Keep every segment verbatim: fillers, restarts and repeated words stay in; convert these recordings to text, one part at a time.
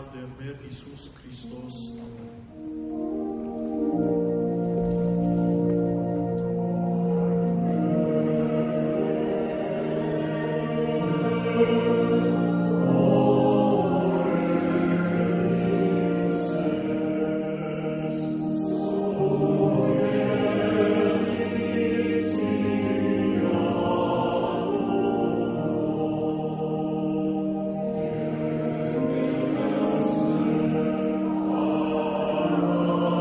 dem Herr Jesus Christus. Amen. Oh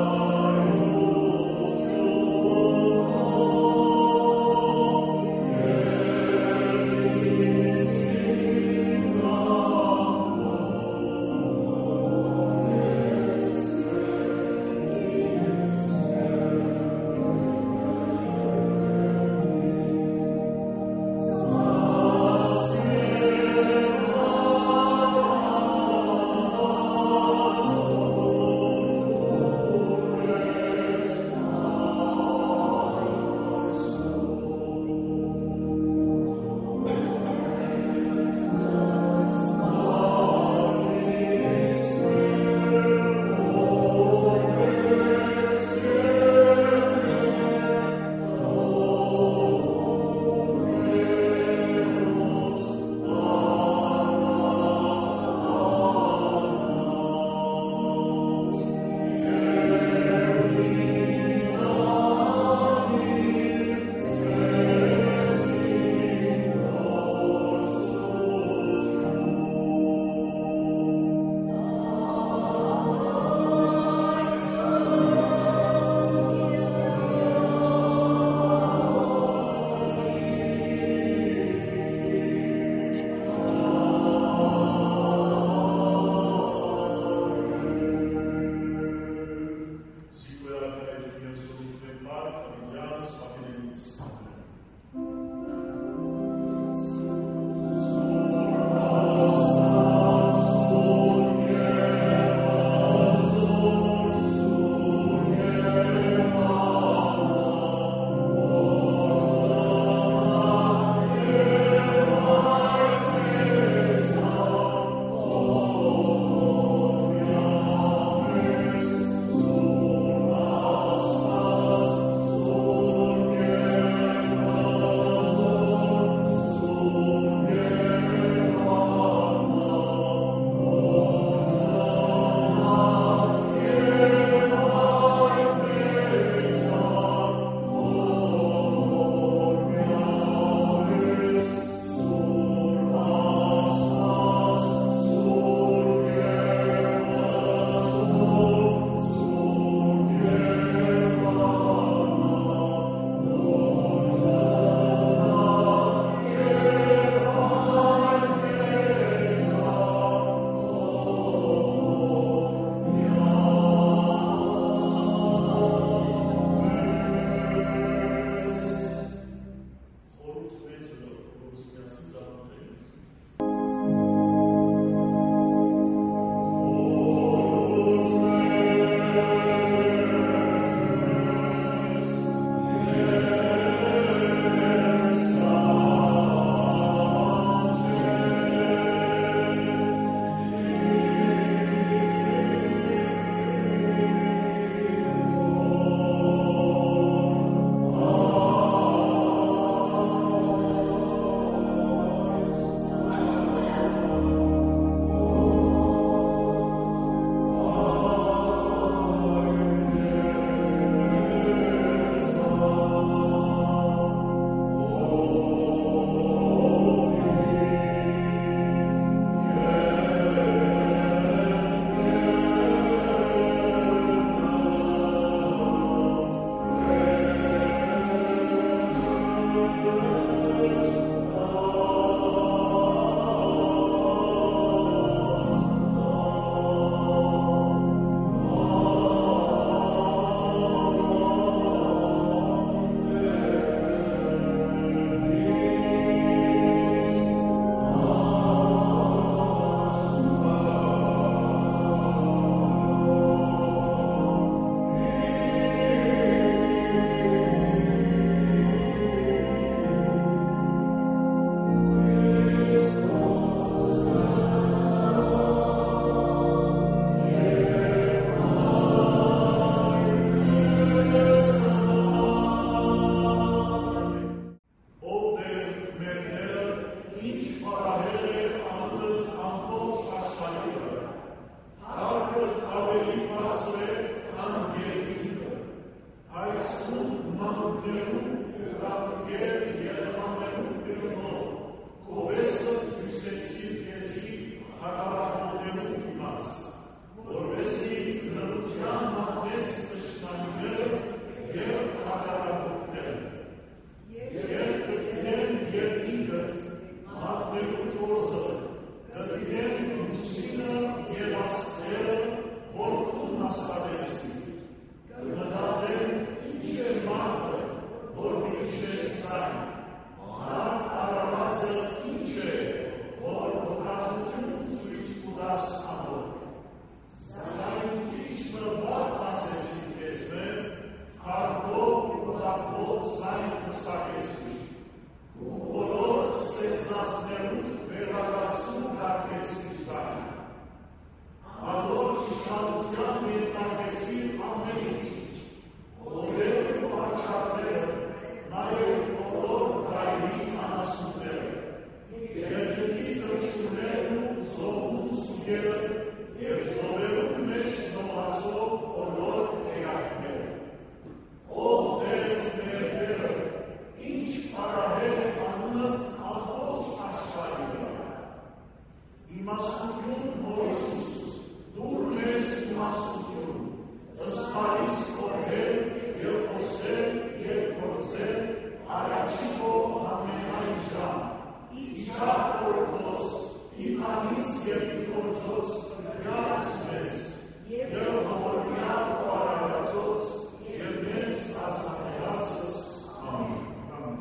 եւ ծովերում մեջ նորացող բոլոր էակները։ Ով Տեր մեր Տերը, ինչ պարահել է անունդ ամբողջ աշխարհի վրա։ Իմաստություն Հոր Հիսուս, դուր մեզ իմաստություն, ըստ Պարիս կողել եւ խոսել եւ գործել առաջի քո ամենայն ժամ, իշխատ օրոքոս, իմանից եւ գործոց գրած մեզ, եւ հորմյալ պարարածոց եւ մեզ ազատելածս ամեն։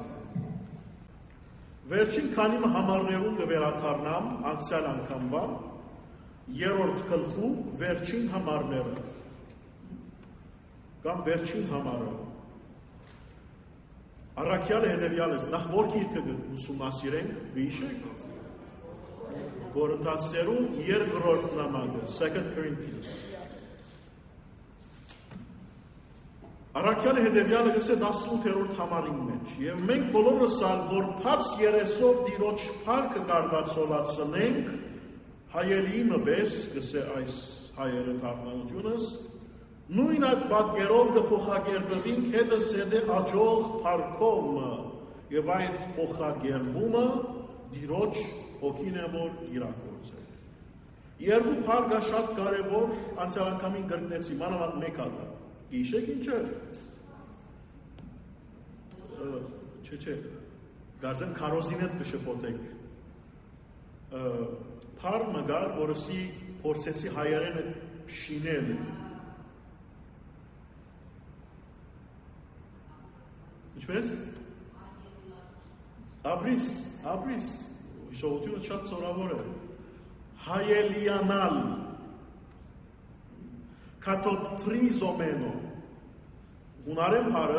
Վերջին քանի համարներում կվերաթարնամ անցյալ անգամվա երրորդ գլխու վերջին համարները կամ վերջին համարը։ Առաքյալը հետևյալս, նախ որ գիրքը ուսումնասիրենք, գիշեք, Կորինթացիներում երկրորդ նամակը, Second Corinthians։ Առաքյալը հետևյալը գսե տասնութերորդ համարին մեջ, եւ մենք բոլորս ալ որ փած երեսով Տիրոջ փառքը գարդացոլացնենք, հայելիմը բես գսե այս հայերը թարգմանությունս, նույն այդ պատկերով կփոխագերբվենք հետը սեդե աջող փառքովը եւ այդ փոխագերբումը Տիրոջ հոգին է որ իրագործել։ Երկու փառքը շատ կարեւոր անցյալ անգամին գրնեցի, մանավանդ մեկ հատ։ Գիշեք ինչ է։ Չէ, չէ։ Գարձեմ քարոզինետ կշփոթեք։ Փառը գա, որսի փորձեցի հայերենը շինել։ Ինչպես։ Ապրիս, ապրիս, հիշողությունը շատ ծորավոր է, հայելիանալ, կատոպտրիզոմենո, հունարեն հարը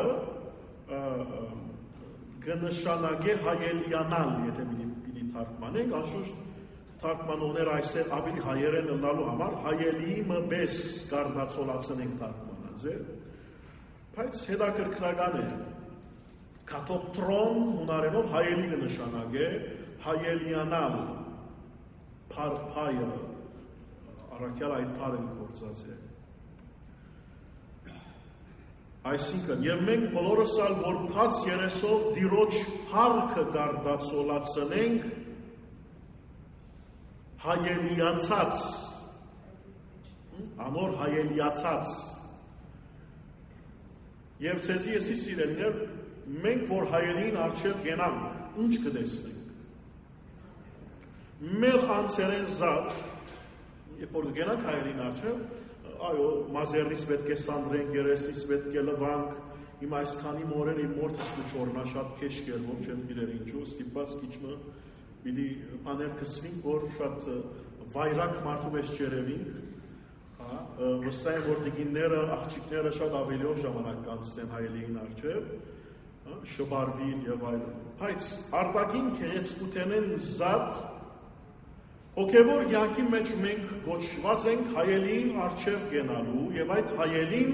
կնշանագե հայելիանալ, եթե պիտի թարգմանենք, անշուշտ թարգմանողներ այսեր ավելի հայերեն լնալու համար, հայելիմը բես կարդացոլացնենք թարգմանած է, բայց հետաքրքրական է, կատոպտրոն հունարենով հայելի կնշանագե, հայելիանալ, փարփայը, առաքյալ այդ փարը գործած է։ Այսինքն, եւ մենք բոլորս ալ որ փած երեսով Տիրոջ փառքը գարդացոլացնենք, հայելիացած, անոր հայելիացած։ Եվ ցեզի եսի սիրելիներ, մենք որ հայելին արջև գենանք, ինչ կտեսնենք։ Մեր անցերեն զատ, երբ որ գենանք հայելին արջև, այո, մազերնից պետք է սանդրենք, երեսնից պետք է լվանք, իմ այսքանի մորեր իմ մորթս ու չորնա շատ քեշ կերվով չեմ գիրեր ինչու, ստիպված կիչմը պիտի աներ կսվինք, որ շատ վայրակ մարդու մեջ չերևինք, վստահ եմ, որ դիգինները, աղջիկները շատ ավելիով ժամանակ կանցնեն հայելիին արջև, շբարվին եւ այլն։ Բայց արտաքին քերեցկութենեն զատ հոգևոր կյանքի մեջ մենք գոչված ենք հայելին արջև գնալու եւ այդ հայելին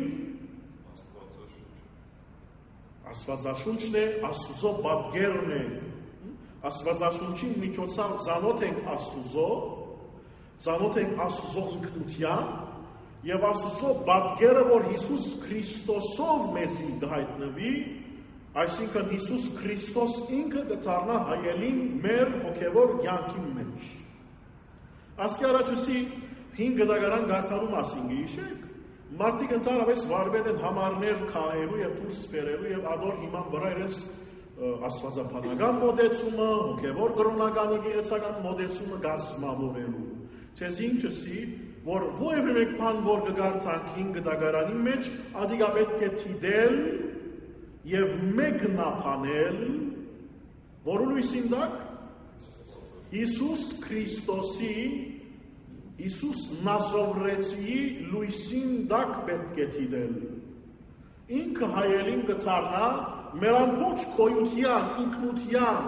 Աստվածաշունչն է, Աստուծո պատկերն է։ Աստվածաշունչի միջոցով ծանոթ ենք Աստուծո, ծանոթ ենք Աստուծո ինքնության եւ Աստուծո պատկերը, որ Հիսուս Քրիստոսով մեզի հայտնվի, այսինքն Հիսուս Քրիստոս ինքը կդառնա հայելին մեր հոգևոր կյանքի մեջ։ Ասկի առաջուսի հինգ գդագարան գարթալու մասին գիշեք, մարդիկ ընդհանրապես վարվել են համարներ քահելու եւ դուրս բերելու եւ ադոր հիման վրա իրենց աստվածապանական մոդեցումը, հոգևոր կրոնականի գեղեցական մոդեցումը գազմավորելու։ Ցեզ ինչսի, որ ովևէ մեկ բան որ կգարթանք հինգ գդագարանի մեջ, ադիգա պետք է թիդել եւ մեկնաբանել, որը լույսին դակ Հիսուս Քրիստոսի, Հիսուս Նազովրեցիի լույսին դակ պետք է թիդել։ Ինքը հայելին կդառնա մեր ամբողջ գոյության, ինքնության,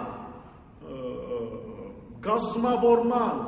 գազմավորման,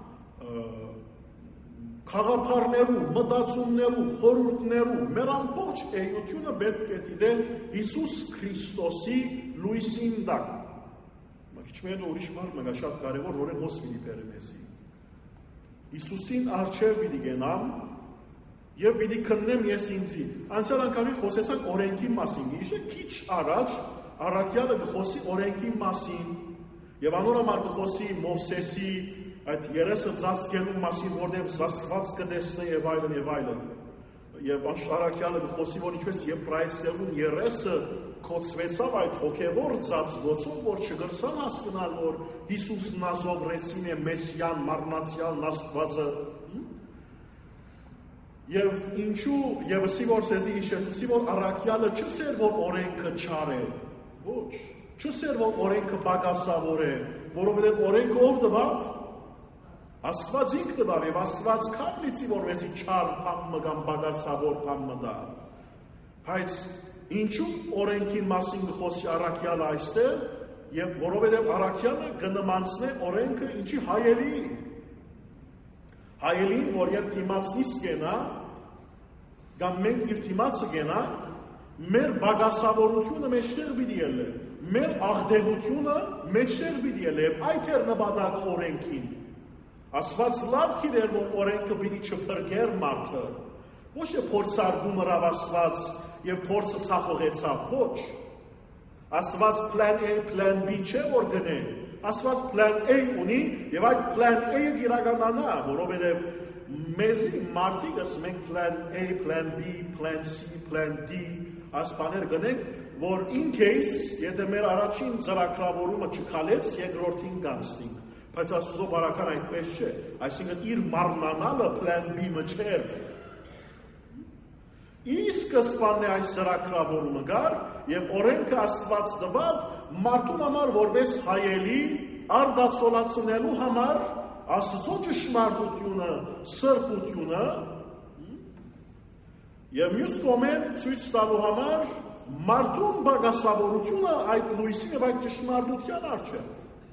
խաղապարներու, մտածումներու, խորհուրդներու, մեր ամբողջ էությունը պետք է դիտել Հիսուս Քրիստոսի լույսին տակ։ Քիչ մեր ուրիշ բան մեկա շատ կարևոր, որը հոս մի բերեմ էսի։ Իսուսին արջև պիտի գենամ եւ պիտի քննեմ ես ինձի։ Անցյալ անգամի խոսեցանք օրենքի մասին։ Իշը քիչ առաջ առաքյալը գխոսի օրենքի մասին եւ անորոմար գխոսի Մովսեսի այդ երեսը ծածկելու մասին, որտեղ Աստված կտեսնի եւ այլն եւ այլն։ Եվ աշխարհակյալը գխոսի, որ ինչպես Եբրայեցիներուն երեսը կոծվեցավ այդ հոգևոր ծածկոցով, որ չգրցան հասկանալ, որ Հիսուս Նազովրեցին է Մեսիան, մարմնացյալն Աստվածը։ Եվ ինչու եւսի որ սեզի իշեցուցի, որ առաքյալը չսեր, որ օրենքը չար է, ոչ, չսեր, որ օրենքը բագասավոր է, որովհետև օրենքը ով տվավ։ Աստված ինքը տվավ եւ Աստված քամլիցի որովհետեւ չար բան կամ բագասավոր բան մտա։ Բայց ինչու օրենքին մասին խոսի առաքյալը այստեղ եւ որովհետեւ առաքյալը կնմանցնե օրենքը ինչի հայելի։ Հայելին, որ երբ դիմացնից կենա, կամ մենք իր դիմացը կենա, մեր բագասավորությունը մեջտեղ պիտի ելնե, մեր աղդեղությունը մեջտեղ պիտի ելնե, եւ այդ էր նպատակ օրենքին։ Աստված լավ գիտեր, որ օրենքը պիտի չփրկեր մարդը, ոչ թե փորձարկում հրավ Աստված եւ փորձը սախողեցավ, ոչ։ Աստված plan A, plan B չէ որ գնե, Աստված plan A ունի եւ այդ plan A-ը իրականանա, որովհետեւ մեզի մարդիկս մենք plan A, plan B, plan C, plan D ասպաներ գնենք, որ in case եթե մեր առաջին ծրագրավորումը չքալեց, երկրորդին կանցնենք, բայց Աստծո բարական այդպես չէ, այսինքն իր մարմնանալը plan B-ը չէր։ Իսկ սկզբանն է այս ծրագրավորումը գար եւ օրենքը Աստված տվավ մարդուն համար որպես հայելի արդացոլացնելու համար Աստծո ճշմարտությունը, սրբությունը եւ մյուս կողմեն ցույց տալու համար մարդուն բագասավորությունը այդ լույսի եւ այդ ճշմարտության առջեւ։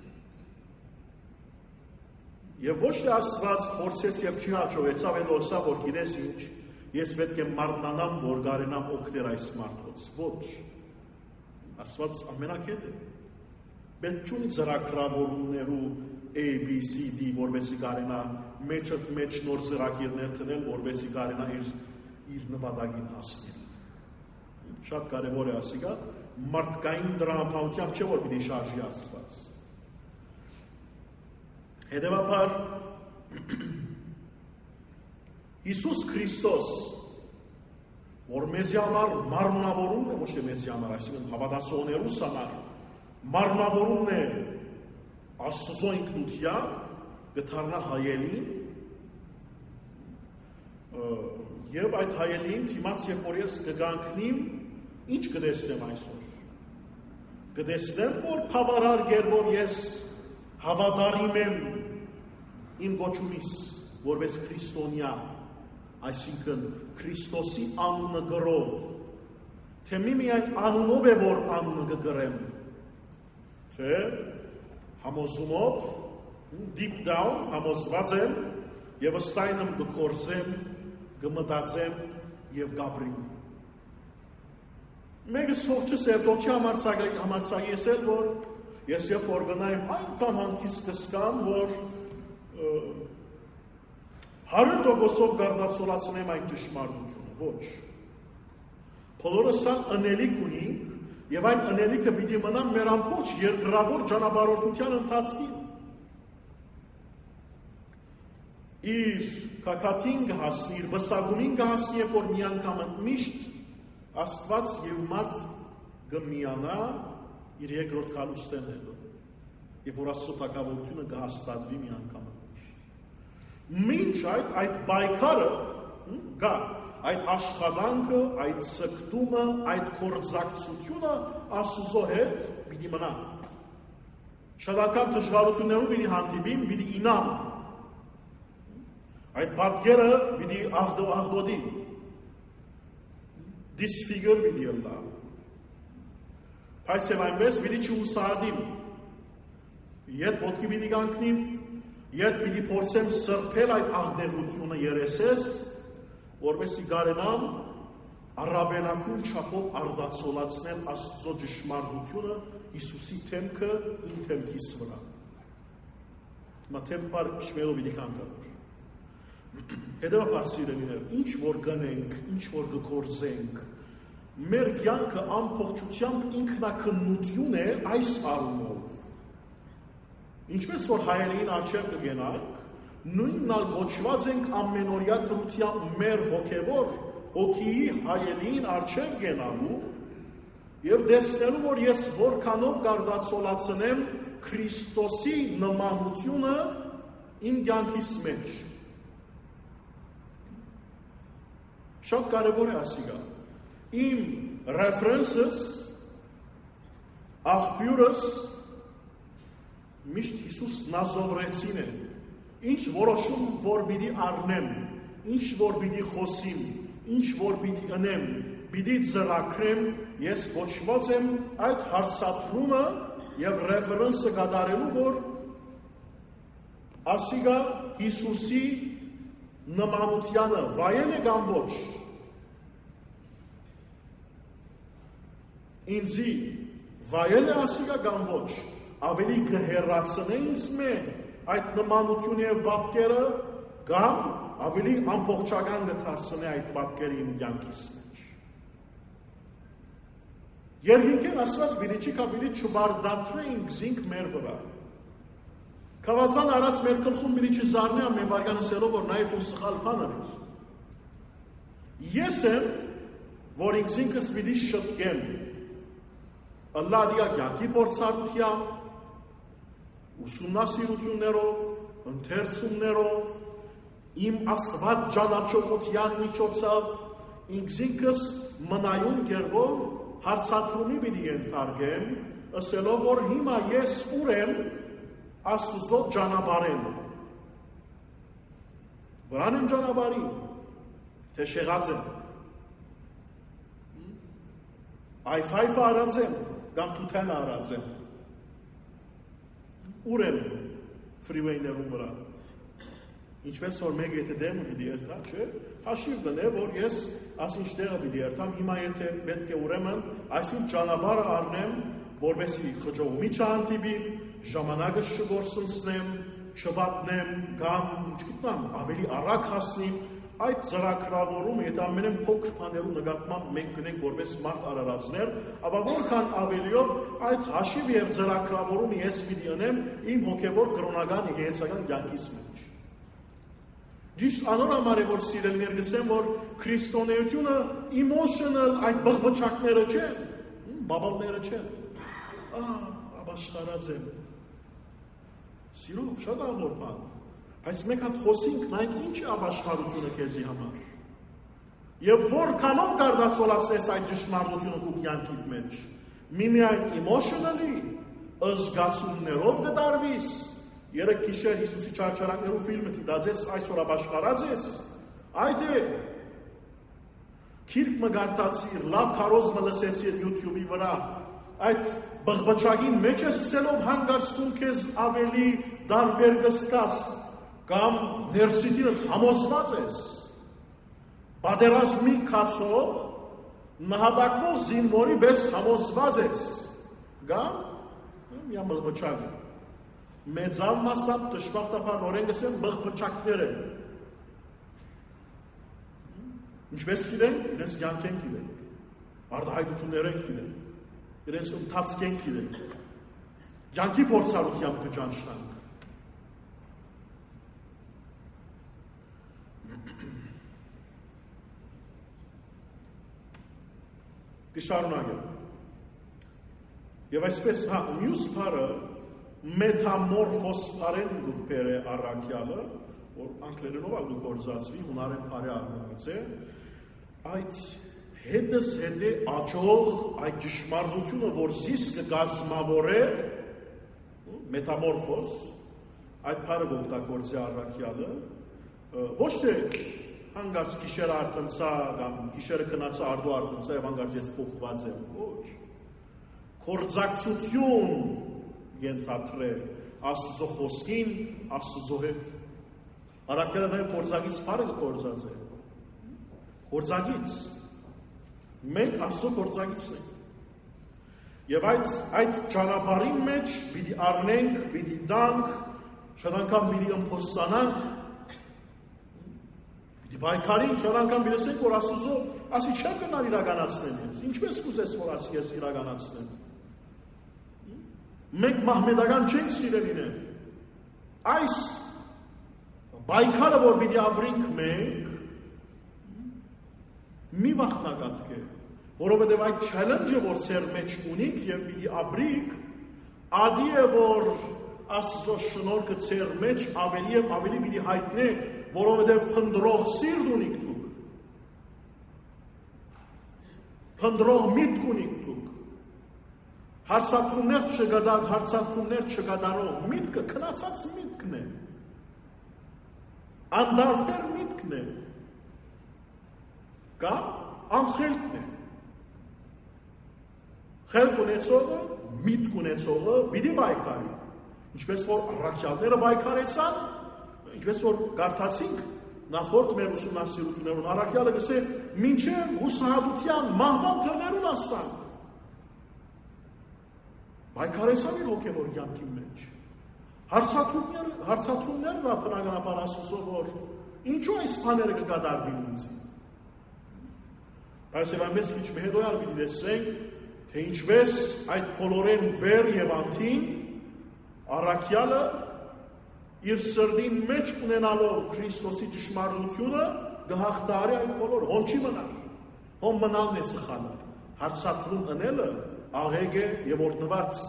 Եվ ոչ թե Աստված փորձեց եւ չի հաջողեցավ, հետո ասա որ գիտես ինչ, ես պետք է մարմնանամ, որ գարենամ օգնել այս մարդոց։ Ոչ։ Աստված ամենակետ է։ Պետք չունի ծրագրավորումներու A, B, C, D, որովհետեւ գարենա մեջը մեջ նոր ծրագիրներ տնել, որովհետեւ գարենա իր իր նպատակին հասնել։ Շատ կարևոր է ասիկա, մարդկային դրամապանությամբ չէ որ պիտի շարժի Աստված։ Հետևաբար Իսուս Քրիստոս, որ մեզի համար մարմնավորումն է, ոչ թե մեզի համար, այսինքն հավատացողներուս համար, մարմնավորումն է Աստծո ինքնության, գտարնա հայելին, եւ այդ հայելին թիմաց երբ որ ես կգանքնիմ, ինչ կտեսնեմ այսօր։ Կտեսնեմ, որ բավարար գեր, որ ես հավատարիմ եմ իմ գոչումից, որպես քրիստոնյա, այսինքն Քրիստոսի անունը գրով, թե միմիայն անունով է որ անունը կգրեմ, թե համոզումով, deep down, համոզված եմ եւ ըստայն եմ կկործեմ, կմտածեմ եւ կապրիմ։ Մեկս հոգչս է դոչի համարցակի ես էլ, որ ես երբ որ գնայեմ այնքան հանքից կսկամ, որ հարյուր տոկոսով գարդացոլացնեմ այդ ճշմարտությունը, ոչ։ Բոլորս սան ընելիք ունենք, եւ այն ընելիքը պիտի մնա մեր ամբողջ երկրավոր ճանապարհորդության ընթացքին։ Իր կակատին կհասնի, իր վսագումին կհասնի, երբ որ մի անգամ միշտ Աստված եւ մարդ կմիանա իր երկրորդ կալուստենելու, եւ որ Աստծո թագավորությունը կհաստատվի մի անգամ։ Մինչ այդ այդ բայկարը գա, այդ աշխատանքը, այդ ցկտումը, այդ կորձակցությունը Աստծո հետ պիտի մնա։ Շատ անգամ դժվարություններով պիտի հանդիպին, պիտի ինամ։ Այդ պատկերը պիտի աղդոդի, disfigure պիտի ելնա։ Բայց եւ այնպես պիտի չուսահատիմ, ետ ոտքի պիտի կանգնիմ, ետ պիտի փորձեմ սրբել այդ աղդեղությունը երեսես, որովհետեւ գարենամ առավելակուն չափով արդացոլացնել Աստծո ճշմարտությունը Իսուսի թեմքը իմ թեմքիս վրա։ Մա թեմպար շմելով պիտի կանգնեմ։ Հետևաբար սիրելիներ, ինչ որ գնենք, ինչ որ գործենք, մեր կյանքը ամբողջությամբ ինքնակնություն է այս առումով։ Ինչպես որ հայերին առջև կգենանք, նույնն գոչված ենք ամենօրյա թրությամբ մեր հոգևոր հոգիի հայերին առջև գենալու եւ տեսնելու, որ ես որքանով կարդացոլացնեմ Քրիստոսի նմանությունը իմ կյանքիս մեջ։ Շատ կարևոր է ասիգա։ Իմ references, աղբյուրս միշտ Հիսուս Նազովրեցին է։ Ինչ որոշում որ պիտի առնեմ, ինչ որ պիտի խոսիմ, ինչ որ պիտի ընեմ, պիտի ծրագրեմ, ես կոչված եմ այդ հարցադրումը եւ reference-ը կատարելու, որ ասիգա Հիսուսի նմանությանը վայել է կամ ոչ։ Ինձի վայել է ասիգա կամ ոչ, ավելի կհեռացնե ինձ մե այդ նմանությունը եւ պատկերը կամ ավելի ամբողջական կդարձնե այդ պատկերը իմ կյանքիս մեջ։ Երկինքեն ասված բիդիչի կապիդի չբարդատրե ինքզինք մեր վրա։ Կավազան արած մեր կլխում բիդիչի զարնե ամեն բարգանը սելով, որ նայդ ու սխալ բաներ ես։ Ես եմ, որ ինքզինքս բիդի շտկեմ, ըլլադիա գյակի պորցարությամբ, ուսումնասիրություններով, ընթերցումներով, իմ աստված ճանաչողության միջոցով, ինքզինքս մնայուն կերպով հարցադրումի պիտի ենթարկեմ, ասելով, որ հիմա ես ուր եմ Աստուծո ճանապարհին։ Վրան եմ ճանապարհին, թե շեղած եմ։ Այ-ֆայֆը արած եմ, կամ թութենը արած եմ։ Ուր եմ ֆրիվեյներում վրա։ Ինչպես որ մեկ եթե դեմը պիտի երթա, չէ, հաշիվ դնե, որ ես ասինչ տեղը պիտի երթամ, հիմա եթե պետք է ուրեմն այսինչ ճանապարհը առնեմ, որպեսզի խճողումի չհանդիպի, ժամանակս չգործնցնեմ, չվատնեմ, կամ չգտնամ, ավելի արագ հասնիմ, այդ ծրագրավորումը, եթե ամենեն փոքր բաներու նկատմամբ մենք գնենք որպես մարդ արարածներ, ապա որքան ավելիով այդ հաշիվ եւ ծրագրավորումը ես պիտի անեմ իմ հոգեվոր կրոնական եկեղեցական կյանքիս մեջ։ Ճիշտ անոր համար է որ սիրելիներ գսեմ, որ քրիստոնեությունը emotional այդ բղբճակները չեն, բաբալները չեն։ Ահա, ապաշխարած եմ։ Սիրով շատ աղոր բան։ Բայց մեկ հատ խոսինք, նայք ինչ է ապաշխարությունը քեզի համար։ Եվ որքանով կարդացոլացես այդ ճշմարտությունը քո կյանքիդ մեջ։ Միմիայն emotionally, զգացումներով կդարվիս։ Երեք գիշեր Հիսուսի չարչարանքներու ֆիլմը դիտածես, այսօր ապաշխարած ես։ Այդ է։ Քիրք մը գարտացի, լավ քարոզը լսեցի YouTube-ի վրա։ Այդ բղբճակին մեջ ես սելով հանգարցում քեզ ավելի դարբեր կստաս կամ ներսիտինդ համոզված ես պատերազմի կացով նահատակվող զինվորի պես համոզված ես կամ միա բղբճակ մեծավ մասամբ դժբախտաբար նորեն գսեմ բղբճակներ են ինչպես գիտեն իրենց կյանք են գիտեն արտահայտություններ են գիտեն իրենց ընթացք են գիտեն կյանքի փորձառությամբ կճանչնանք Կշարունակեմ։ Եվ այսպես, հա, մյուս բարը մետամորֆոս բարեն դուք բեր է առակյալը, որ անգլերենով ալ դուք գործածվի, հունարեն բարի առնված է, այդ հետս հետե աճող այդ ճշմարտությունը, որ զիս կգազմավոր է, մետամորֆոս, այդ բարը գողտագործի առակյալը, ոչ թե հանգարց գիշերը արտնցա կամ գիշերը կնացա արդու արտնցա եւ հանգարց ես փոխված եմ ոչ կորձակցություն ենթադրե Աստծո խոսքին Աստծո հետ առաքելը դա կորձակից բարը կորձած է կորձակից մենք Աստծո կորձակիցն ենք եւ այդ այդ ճանապարհի մեջ պիտի առնենք պիտի տանք շատ անգամ պիտի ըմփոստանանք Պայքարին չար անգամ բերեսենք, որ Աստուծո ասի չեմ գնալ իրականացնեմ ես, ինչպես կուզես, որ ասի ես իրականացնեմ։ Մենք մահմեդական չենք սիրել իրեն։ Այս պայքարը, որ պիտի ապրենք մենք, մի վախնագատք է, որովհետև այդ challenge-ը, որ սեր մեջ ունիք և պիտի ապրիք, ադի է, որ Աստծո շնորհքը ձեր մեջ ավելի և ավելի պիտի հայտնե, որովհետև փնտրող սիրտ ունիք դուք։ Փնտրող միտք ունիք դուք։ Հարցակումներ չգադար, հարցակումներ չգադարող միտքը քնացած միտքն է։ Անդարբեր միտքն է։ Կամ անխելքն է։ Խելք ունեցողը, միտք ունեցողը պիտի պայքարի։ Ինչպես որ առաքյալները պայքարեցան, ինչպես որ կարդացինք նախորդ մեր ուսումնասիրություններում, առաքյալը գսե մինչև հուսահատության մահվան թռներուն ասանք։ Պայքարեցան իր հոգևոր կյանքի մեջ։ Հարցակումներ, հարցակումներն ա բնականաբար Աստծո, որ ինչու այս բաները կկատարվին ինձ։ Բայց եւ այնպես քիչ հետոյալ պիտի տեսենք, թե ինչպես այդ բոլորեն վեր եւ անտին առաքյալը իր սրդին մեջ ունենալով Քրիստոսի ճշմարտությունը գահաղթարի այդ բոլոր հոն չի մնար, հոն մնալն է սխալը, հարցակվում ընելը աղեգ է և օրտնված։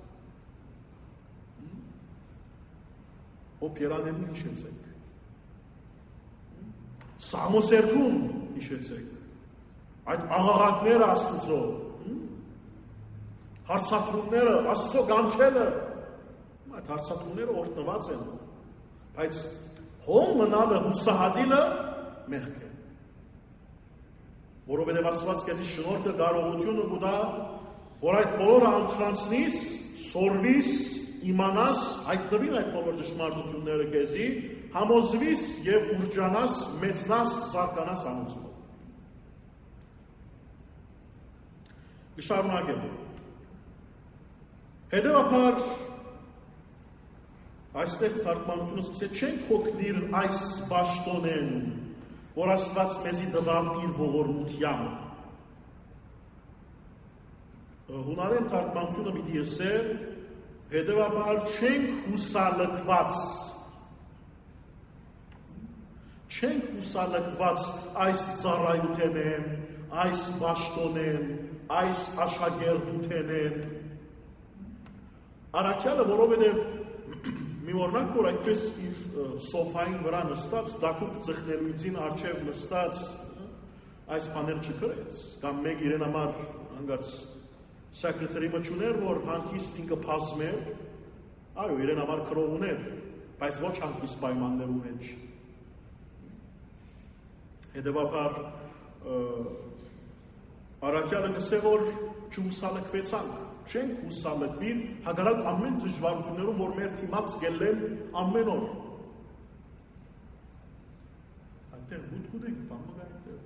Հոբ երանելու իշեցեք, սամոսերքում իշեցեք, այդ աղաղակները Աստուծո, հարցակումները, Աստծո գանչելը, այդ հարցակումները օրտնված են, բայց հոն մնալը հուսահատիլը մեղք է, որովհետև Աստված քեզի շնորհքը կարողությունը կուտա, որ այդ բոլորը անցրանցնիս, սորվիս, իմանաս, հայտնվին այդ բոլոր ճշմարտությունները քեզի, համոզվիս եւ ուրջանաս, մեծնաս, զարգանաս ամուսնով։ Շարունակեմ։ Հետևաբար այստեղ թարգմանությունը սկսե չենք հոգնիր այս պաշտոնեն, որ Աստված մեզի տվավ իր ողորմությամբ։ Հունարեն թարգմանությունը պիտի ասե, հետևաբար չենք հուսալքված, չենք հուսալքված այս ծառայութենեն, այս պաշտոնեն, այս աշակերտութենեն։ Առաքյալը, որովհետև մի օրնակ, որ այդպես իր սոֆային վրա նստած, դակուկ ծխնելույցին արջև նստած, այս բաներ չկրեց, կամ մեկ իրեն համար հանգարց սակրետերի մճուներ, որ հանգիստ ինքը պազմեր, այո, իրեն համար կրող ուներ, բայց ոչ հանգիստ պայմաններու մեջ։ Հետևաբար, առաքյալը գսե, որ չհուսալքվեցանք, չենք հուսալքվիր, հագարակ ամեն դժվարություններում, որ մեր թիմաց գելեն ամեն օր։ Այնտեղ բութ ենք, բամը այնտեղ։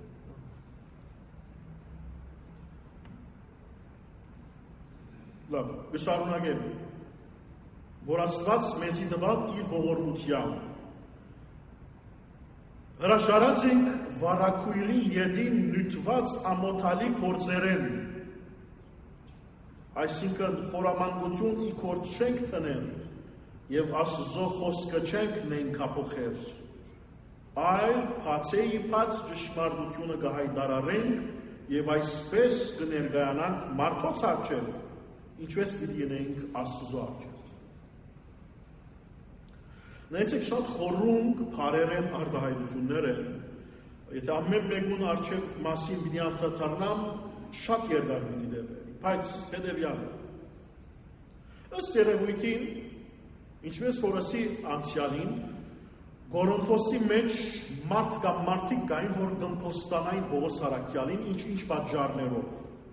Լավ, գշարունակեմ, որ Աստված մեզի տվավ իր ողորմությամբ։ Հրաշարած ենք վարակույրի ետին նյութված ամոթալի փորձերեն, այսինքն խորամանկություն իքորդ չենք տնեն և Աստծո խոսքը չենք նենքափոխեր, այլ պացեի պաց ճշմարտությունը կհայտարարենք և այսպես կներգայանանք մարդոց արջև, ինչպես կդինենք Աստծո արջև։ Նայեցեք շատ խորունկ փարեր են արտահայտություններ են, եթե ամեն մեկուն արջև մասին պիտի անդրադառնամ, շատ երկար պիտի դեպեր, բայց հետևյալը։ Ըստ երևույթին, ինչպես որ ասի անցյալին, Կորինթոսի մեջ մարդ կամ մարդիկ կային, որ կըմփոստանային Պողոս առաքյալին ինչ-ինչ պատճառներով։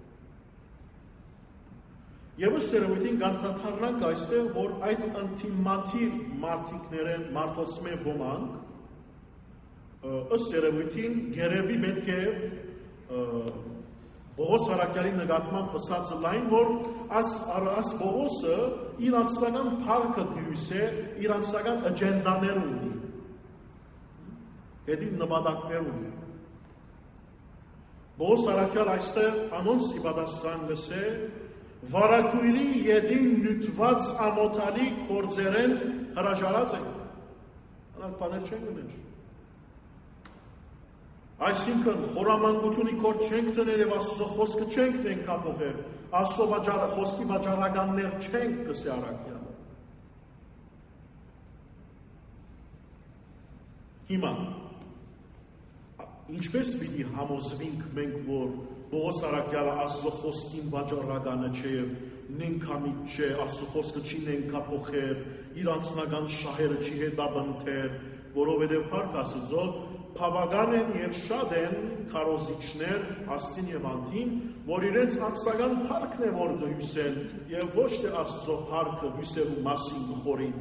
Եվ ըստ երևույթին կանդրադառնանք այստեղ, որ այդ ինտիմատիվ մարդիկներեն մարդոցմե ոմանք, ըստ երևույթին գերեւի պետք է Պողոս առաքյալի նկատմամբ ասածը լայն, որ այս Պողոսը իր անձնական փառքը գույս է, իր անձնական աջենդաներ ունի։ հետին նպատակներ ունի։ Բողոս Արաքյալ այստեղ անոնց իպատասխան լսե, վարակույրի ետին նյութված ամոթալի կործերեն հրաժարած ենք, անալ պաներ չեն գներ։ Այսինքն խորամանկությունի կոր չենք տներ և Աստծո խոսքը չենք նենք ապոխեր, Աստծո խոսքի վաճառականներ չենք կսե Արաքյալը։ Հիմա, ինչպես պիտի համոզվինք մենք, որ Պողոս Արաքյալը Աստծո խոսքին վաճառականը չէ և նենքամիտ չէ, Աստծո խոսքը չի նենքափոխեր, իր անձնական շահերը չի հետաբնթեր, որովհետև Փառք Աստծո բավական են և շատ են քարոզիչներ Աստծին և Անտին, որ իրենց անձնական փառքն է որ գհյուսեն և ոչ թե Աստծո փառքը հյուսելու մասին գխորին։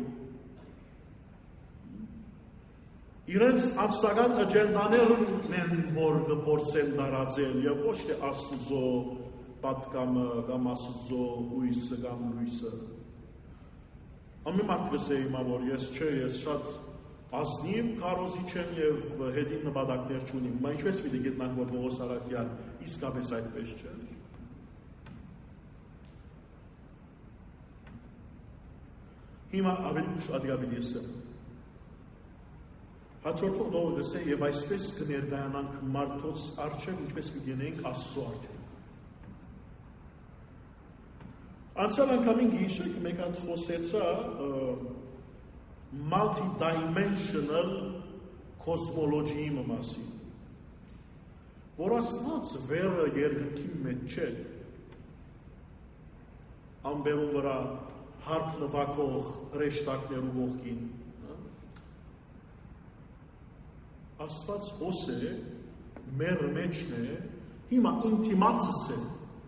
Իրենց անձնական աջենդաներն են որ գործեն դարածել և ոչ թե Աստծո պատկամը կամ Աստծո հույսը կամ լույսը։ Ամեն մարդ կսե հիմա որ ես չէ, ես շատ ազնիվ քարոզիչ եմ և հետին նպատակներ չունիմ։ Հիմա ինչպես պիտի գիտնանք, որ Պողոս Արաքյալ իսկապես այդպես չէ։ Հիմա ավելի ուշ ադիաբիլի ասեմ։ Հաջորդող դողը գսե և այսպես կներկայանանք մարդոց առջև, ինչպես պիտի ենենք Աստծո առջև։ Անցյալ անգամին գիշեք մեկ հատ խոսեցա multi-dimensional cosmology-ի մասին, որ Աստված վերը երկնքի մեջ չէ, ամբերում վրա հարկ նվակող հրեշտակներու ողքին, Աստված հոս է, մեր մեջն է, հիմա ինտիմացս է,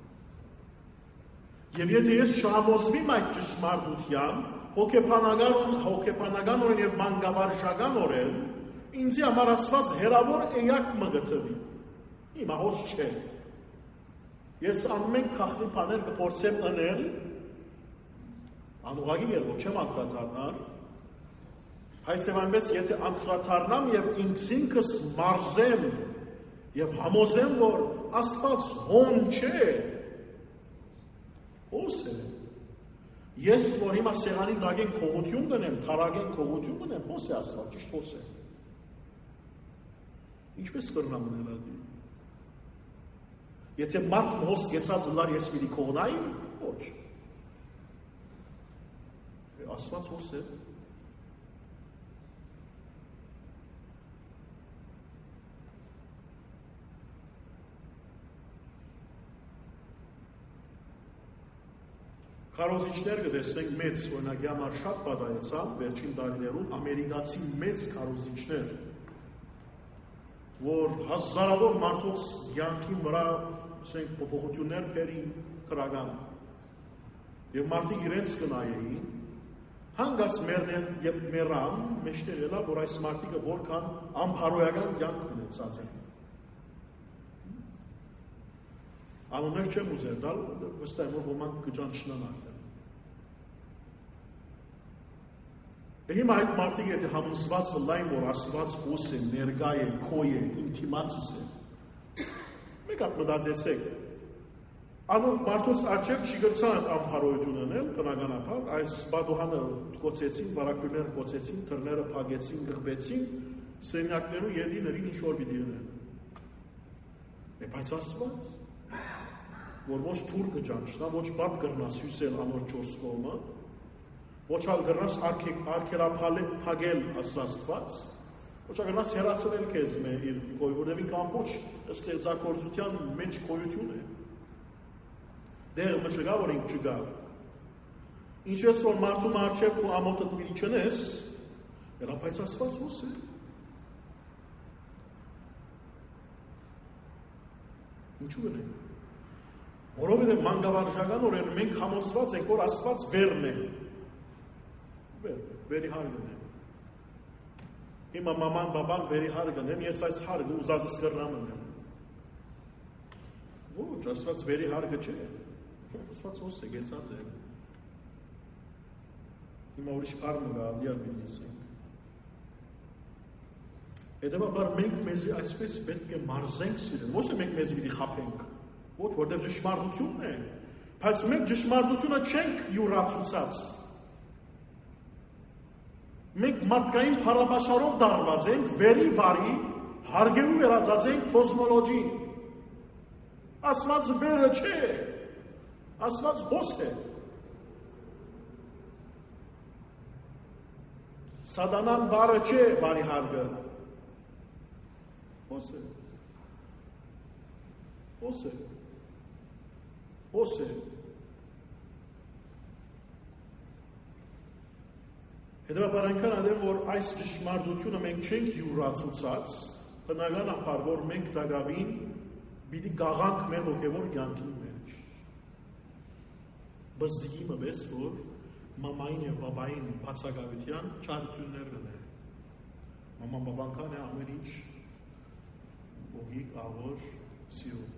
և եթե ես չհամոզվիմ այդ ճշմարտության, հոգեբանական օրեն և մանկավարժական օրեն, ինձի համար Աստված հեռավոր էակ մը գտվի, հիմա հոս չէ, ես ամեն կախնի պաներ կփորձեմ ընել, անուղագի երբով չեմ անդրադառնալ, Հայցև այնպես, եթե անդրադառնամ և ինքսինքս մարզեմ և համոզեմ, որ Աստված հոն չէ, հոս է, ես, որ հիմա սեղանի դագեն քողություն գնեմ, թարագեն քողություն գնեմ, հոս է Աստված, ճիշտ հոս է։ Ինչպես կրնամ ունել ադի։ Եթե մարդ մոս գեցած լար ես միրի քողնայի, ոչ։ Աստված հոս է։ Քարոզիչներ կտեսնենք մեծ, օրինակ համար շատ պատահեցան վերջին տարիներում ամերիկացի մեծ քարոզիչներ, որ հազարավոր մարդոց կյանքի վրա փոփոխություններ բերին քրական, եւ մարդիկ իրենց կնայեին, հանգած մեռնեն եւ մեռան, մեջտեղ ելա, որ այս մարդիկը որքան անփարոյական կյանք ունեցած են։ Անուններ չեմ ուզել դալ, վստահ եմ, որ ոմանք կճանչնան արդեն։ Հիմա այդ մարդիկ եթե համոզված լայն, որ Աստված հոս է, ներկա է, քո է, ինտիմացս է, մեկ հատ մտածեցեք, անոնք մարդոց առջև չգրցան անփարոյություն անել, բնականաբար, այս բադոհանը կոծեցին, վարակույրները կոծեցին, թռները փագեցին, գղբեցին, սենյակներու ետիներին ինչ-որ պիտի ունեն։ Բայց Աստված որ ոչ թուր կճանչնա, ոչ բապ կրնաս հյուսել անոր չորս կողմը, ոչ ալ կրնաս արգելափագել Աստված, ոչ ալ կրնաս հեռացնել քեզ մե իր գոյորևի կամպոչ ստեղծագործության մեջ գոյություն է։ Դեղը մը չգա, որ ինք չգա։ Ինչպես որ մարդու առջև ու ամոթդ մի չնես, երապայց Աստված հոս է։ Ինչու գնենք։ Որովհետև մանկավարժական օրեն մենք համոզված ենք, որ Աստված վերն է։ Վեր, վերի հարգն է։ Հիմա մաման, բաբան վերի հարգն են, ես այս հարգը ուզածս կրնամ եմ։ Ոչ, Աստված վերի հարգը չէ։ Աստված հոս է, գեցած է։ Հիմա ուրիշ կարմը գա, դիաբիլիս ենք։ Հետևաբար մենք մեզի այսպես պետք է մարզենք սիրել, ոչ թե մենք մեզի պիտի խաբենք, ոչ, որտեղ ճշմարտությունն է, բայց մենք ճշմարտությունը չենք յուրացուցած։ Մենք մարդկային փառաբաշարով դարված ենք, վերի վարի, հարգելու վերածած ենք կոսմոլոգին։ Ասված վերը չէ, ասված հոս է։ Սատանան վարը չէ, վարի հարգը։ Հոս է, հոս է, հոս է։ Հետևաբար այնքան ադեմ, որ այս ճշմարտությունը մենք չենք յուրացուցած, բնականաբար, որ մենք դակավին պիտի գաղանք մեր հոգևոր կյանքի մեջ։ Բզդիգի մվես, որ մամային և բաբային բացակայության չարություններն է։ Մաման բաբանքան է ամեն ինչ Ողիկ, ավոր, սիրում։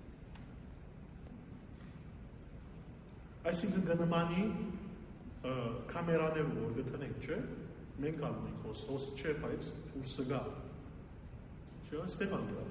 Այսինքն գնմանի կամերաներով որ գտնենք, չէ, մենք անում ենք հոս, հոս չէ, բայց դուրսը գա։ Չէ, Ստեփան գա։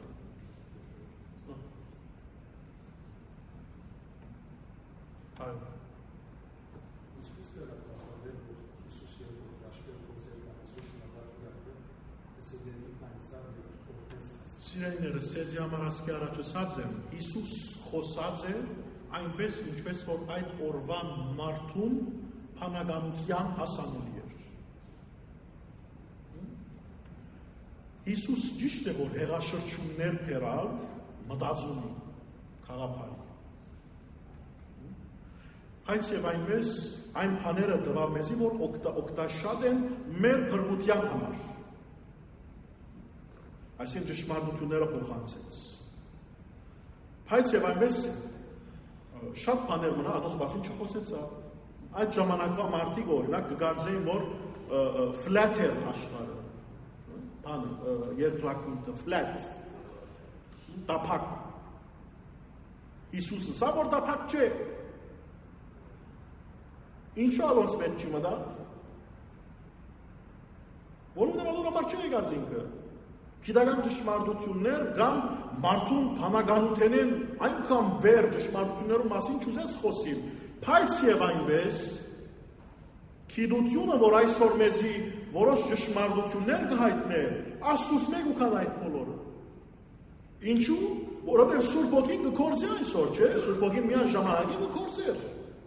Այո։ Ինչպես կրակացանել, որ Հիսուս և աշխել գործել կանացու շնորհակալություն սեդերի կանցան Սիրելիները, սեզի համար ասկի առաջացած եմ, Հիսուս խոսած է այնպես, ինչպես որ այդ օրվա մարդուն փանագանության հասանելի էր։ Հիսուս ճիշտ է, որ հեղաշրջումներ բերավ մտածումի, խաղապարի։ Այս և այնպես այն բաները տվավ մեզի, որ օգտաշատ են մեր փրկության համար։ Այսինքն ճշմարտությունները փոխանցեց։ Բայց եւ այնպես շատ բաներ մնա, ադոս բասին չխոսեցա։ Այդ ժամանակվա մարդիկ օրինակ կգարձեին, որ flat էր աշխարհը։ Բանը երկրակույտը flat։ Տափակ։ Հիսուսը սա որ տափակ չէ։ Ինչու ալոնց մեջ չի մտա։ Որովհետեւ ալոնը մարդ չի եկած ինքը։ Գիտական ճշմարտություններ կամ մարդուն թանականութենեն այնքան վեր ճշմարտություններու մասին չուզես խոսիլ, բայց եւ այնպես գիտությունը, որ այսօր մեզի որոշ ճշմարտություններ կհայտնե, Աստծուց մեկ ու կան այդ բոլորը։ Ինչու? Որովհետեւ Սուրբ Ոգին կգործի այսօր, չէ՞, Սուրբ Ոգին միան ժամանակին կգործեր։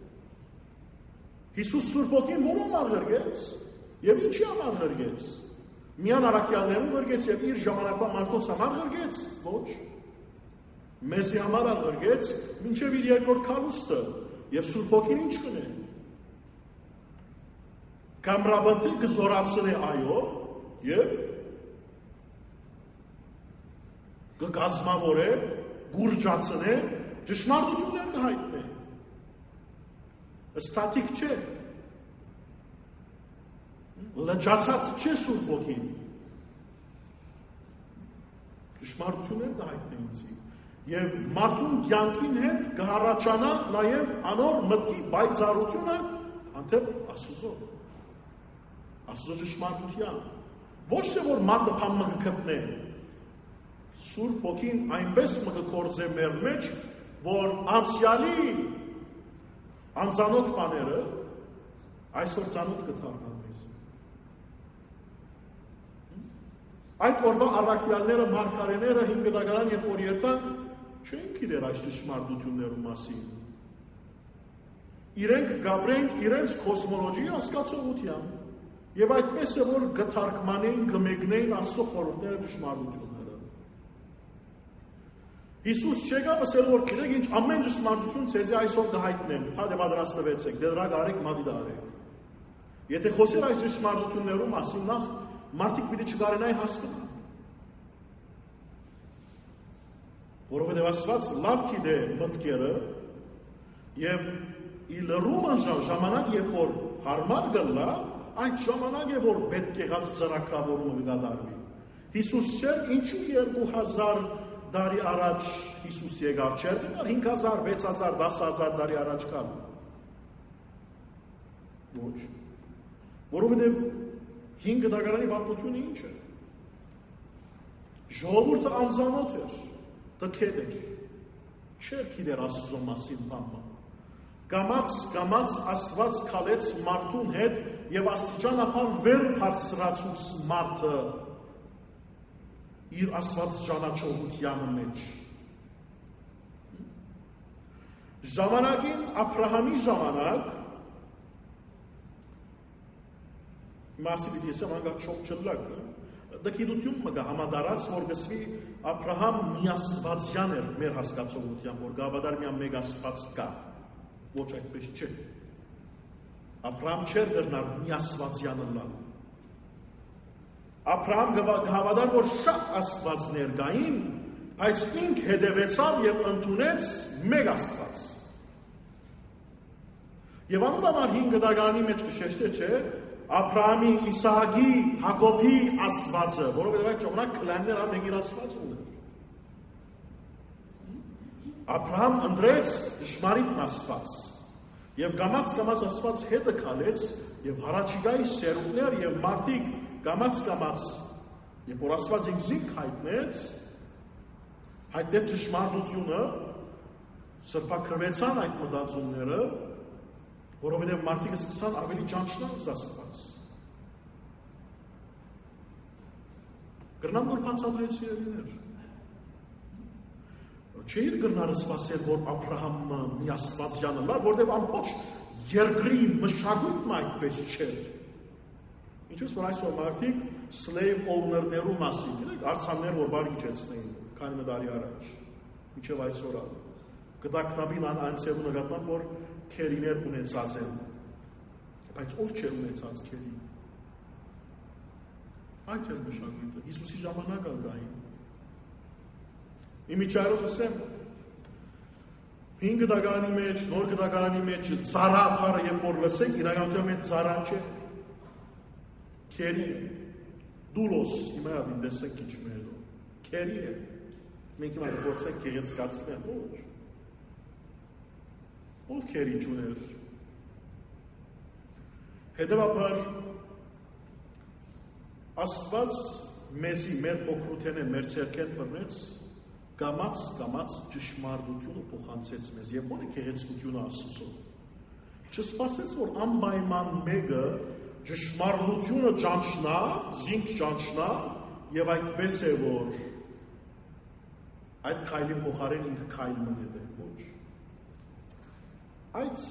Հիսուս Սուրբ Ոգին որոն աղերգեց եւ ինչի համար աղերգեց։ Միան առաքյալներում ղրգեց և իր ժամանակվա մարդոց համար ղրգեց, ոչ, մեզի համար ղրգեց, մինչև իր երկրորդ քալուստը, և Սուրբ Ոգին ինչ կնե։ Կամրաբնտի կզորացնե այո, և կգազմավորե, գուրջացնե, ճշմարտություններ կհայտնե։ Ստատիկ չէ։ Լջացած չէ Սուրբ Ոգին։ Ճշմարտություններ կհայտնե ինձի։ Եվ մարդուն կյանքին հետ կհառաջանա նաև անոր մտքի բայցարությունը հանդեպ Աստծո։ Աստծո ճշմարտության։ Ոչ թե որ մարդը փամը կգտնե։ Սուրբ Ոգին այնպես մգործե մեր մեջ, որ անցյալի անծանոթ բաները այսօր ծանոթ կդառնան մեզ։ Այդ օրվա առաքյալները, մարգարեները հինգ դագարան երբ որ երթանք, չեն գիտեր այս ճշմարտություններու մասին։ Իրենք գաբրեն իրենց կոսմոլոգիի հասկացողությամբ եւ այդպես է որ գթարկմանեն, գմեգնեն Աստծո խորհուրդները, ճշմարտությունները։ Հիսուս չեկավ ասել որ գիտեք ինչ ամեն ճշմարտություն ցեզի այսօր կհայտնեմ, հա դե պատրաստվեցեք, դրանք արեք, մատի դարեք։ Եթե խոսեր այս ճշմարտություններու մասին նախ մարդիկ պիտի չկարենային հասկանալ։ Որովհետև Աստված լավ գիտե մտքերը եւ իլրումը ժամանակ երբ որ հարմար գլա, այդ ժամանակ է որ պետք եղած ծրագրավորումը կդարվի։ Հիսուս չէր ինչու երկու հազար տարի առաջ Հիսուս եկավ, չէր դար հինգ հազար, վեց հազար, դաս հազար տարի առաջ կան։ Ոչ։ Որովհետև հինգ դագարանի պատմությունը ինչ է։ Ժողովուրդը անզանոթ էր, տքել էր, չէր գիտեր Աստծո մասին բանը։ Գամած, գամած Աստված քալեց մարդուն հետ եւ աստիճանաբար վեր բարձրացուց մարդը իր Աստված ճանաչողության մեջ։ Ժամանակին Աբրահամի ժամանակ մասի պիտի ասեմ անգա չոք չլակ դա գիտություն մգա համադարած որ գսվի Աբրահամ միաստվածյան էր մեր հասկացողությամբ որ գավադար միան մեկ Աստված կա ոչ այդպես չէ Աբրահամ չէր դեռնալ միաստվածյանը լավ Աբրահամ գավադար որ շատ Աստվածներ կային բայց ինք հետևեցավ եւ ընդունեց մեկ Աստված Եվ անոր համար հինգ դագանի մեջ կշեշտե չէ Աբրահամի, Իսահակի, Հակոբի Աստվածը, որովհետև այդ ժամանակ քլանները մեկ իր Աստված ուներ։ Աբրահամ ընտրեց ճշմարիտ Աստված եւ գամած-գամած Աստված հետը քալեց եւ հարաճիգայի սերունդներ եւ մարդիկ գամած-գամած երբ որ Աստված ինքզին հայտնեց հայտնեց ճշմարտությունը սրբակրվեցան այդ մտածումները որովհետև մարդիկը սկսան ավելի ճանչնալ Աստված։ Գրնամ որ բացատրել սիրելիներ։ Չէր գրնարը սպասել, որ Աբրահամը մի Աստվածյանը լար, որտև ամբողջ երկրի մշակույթն այդպես չէր։ Ինչպես որ այսօր մարդիկ slave owner-ներու մասին, գիտեք, արձաններ որ վար իջեցնեին, քանի տարի առաջ, մինչև այսօր ա։ Գտակնաբին անցևու նկատմամբ, որ քերիներ ունեցած են, բայց ով չէր ունեցած քերի։ Այդ էր մշակույթը, Հիսուսի ժամանակ ալ գային։ Իմիջայրոց ասեմ, հինգ դագանի մեջ, նոր դագանի մեջ ծառա բառը երբ որ լսենք, իրականության մեջ ծառա չէ։ Քերի է։ Դուլոս, հիմա ադին դեսեք ինչ մերո։ Քերի է։ Մենք հիմա գործենք գեղեցկացնել, ոչ։ Ով քերի չուներ։ Հետևաբար Աստված մեզի մեր օգնութենը մեր ցերկեն բռնեց գամած գամած ճշմարտությունը փոխանցեց մեզ եւ ո՞ն է գեղեցկությունը Աստծո։ Չսպասեց որ անպայման մեկը ճշմարտությունը ճանչնա, զինք ճանչնա եւ այդպես է որ այդ քայլի փոխարեն ինքը քայլ մնա ոչ։ Այդ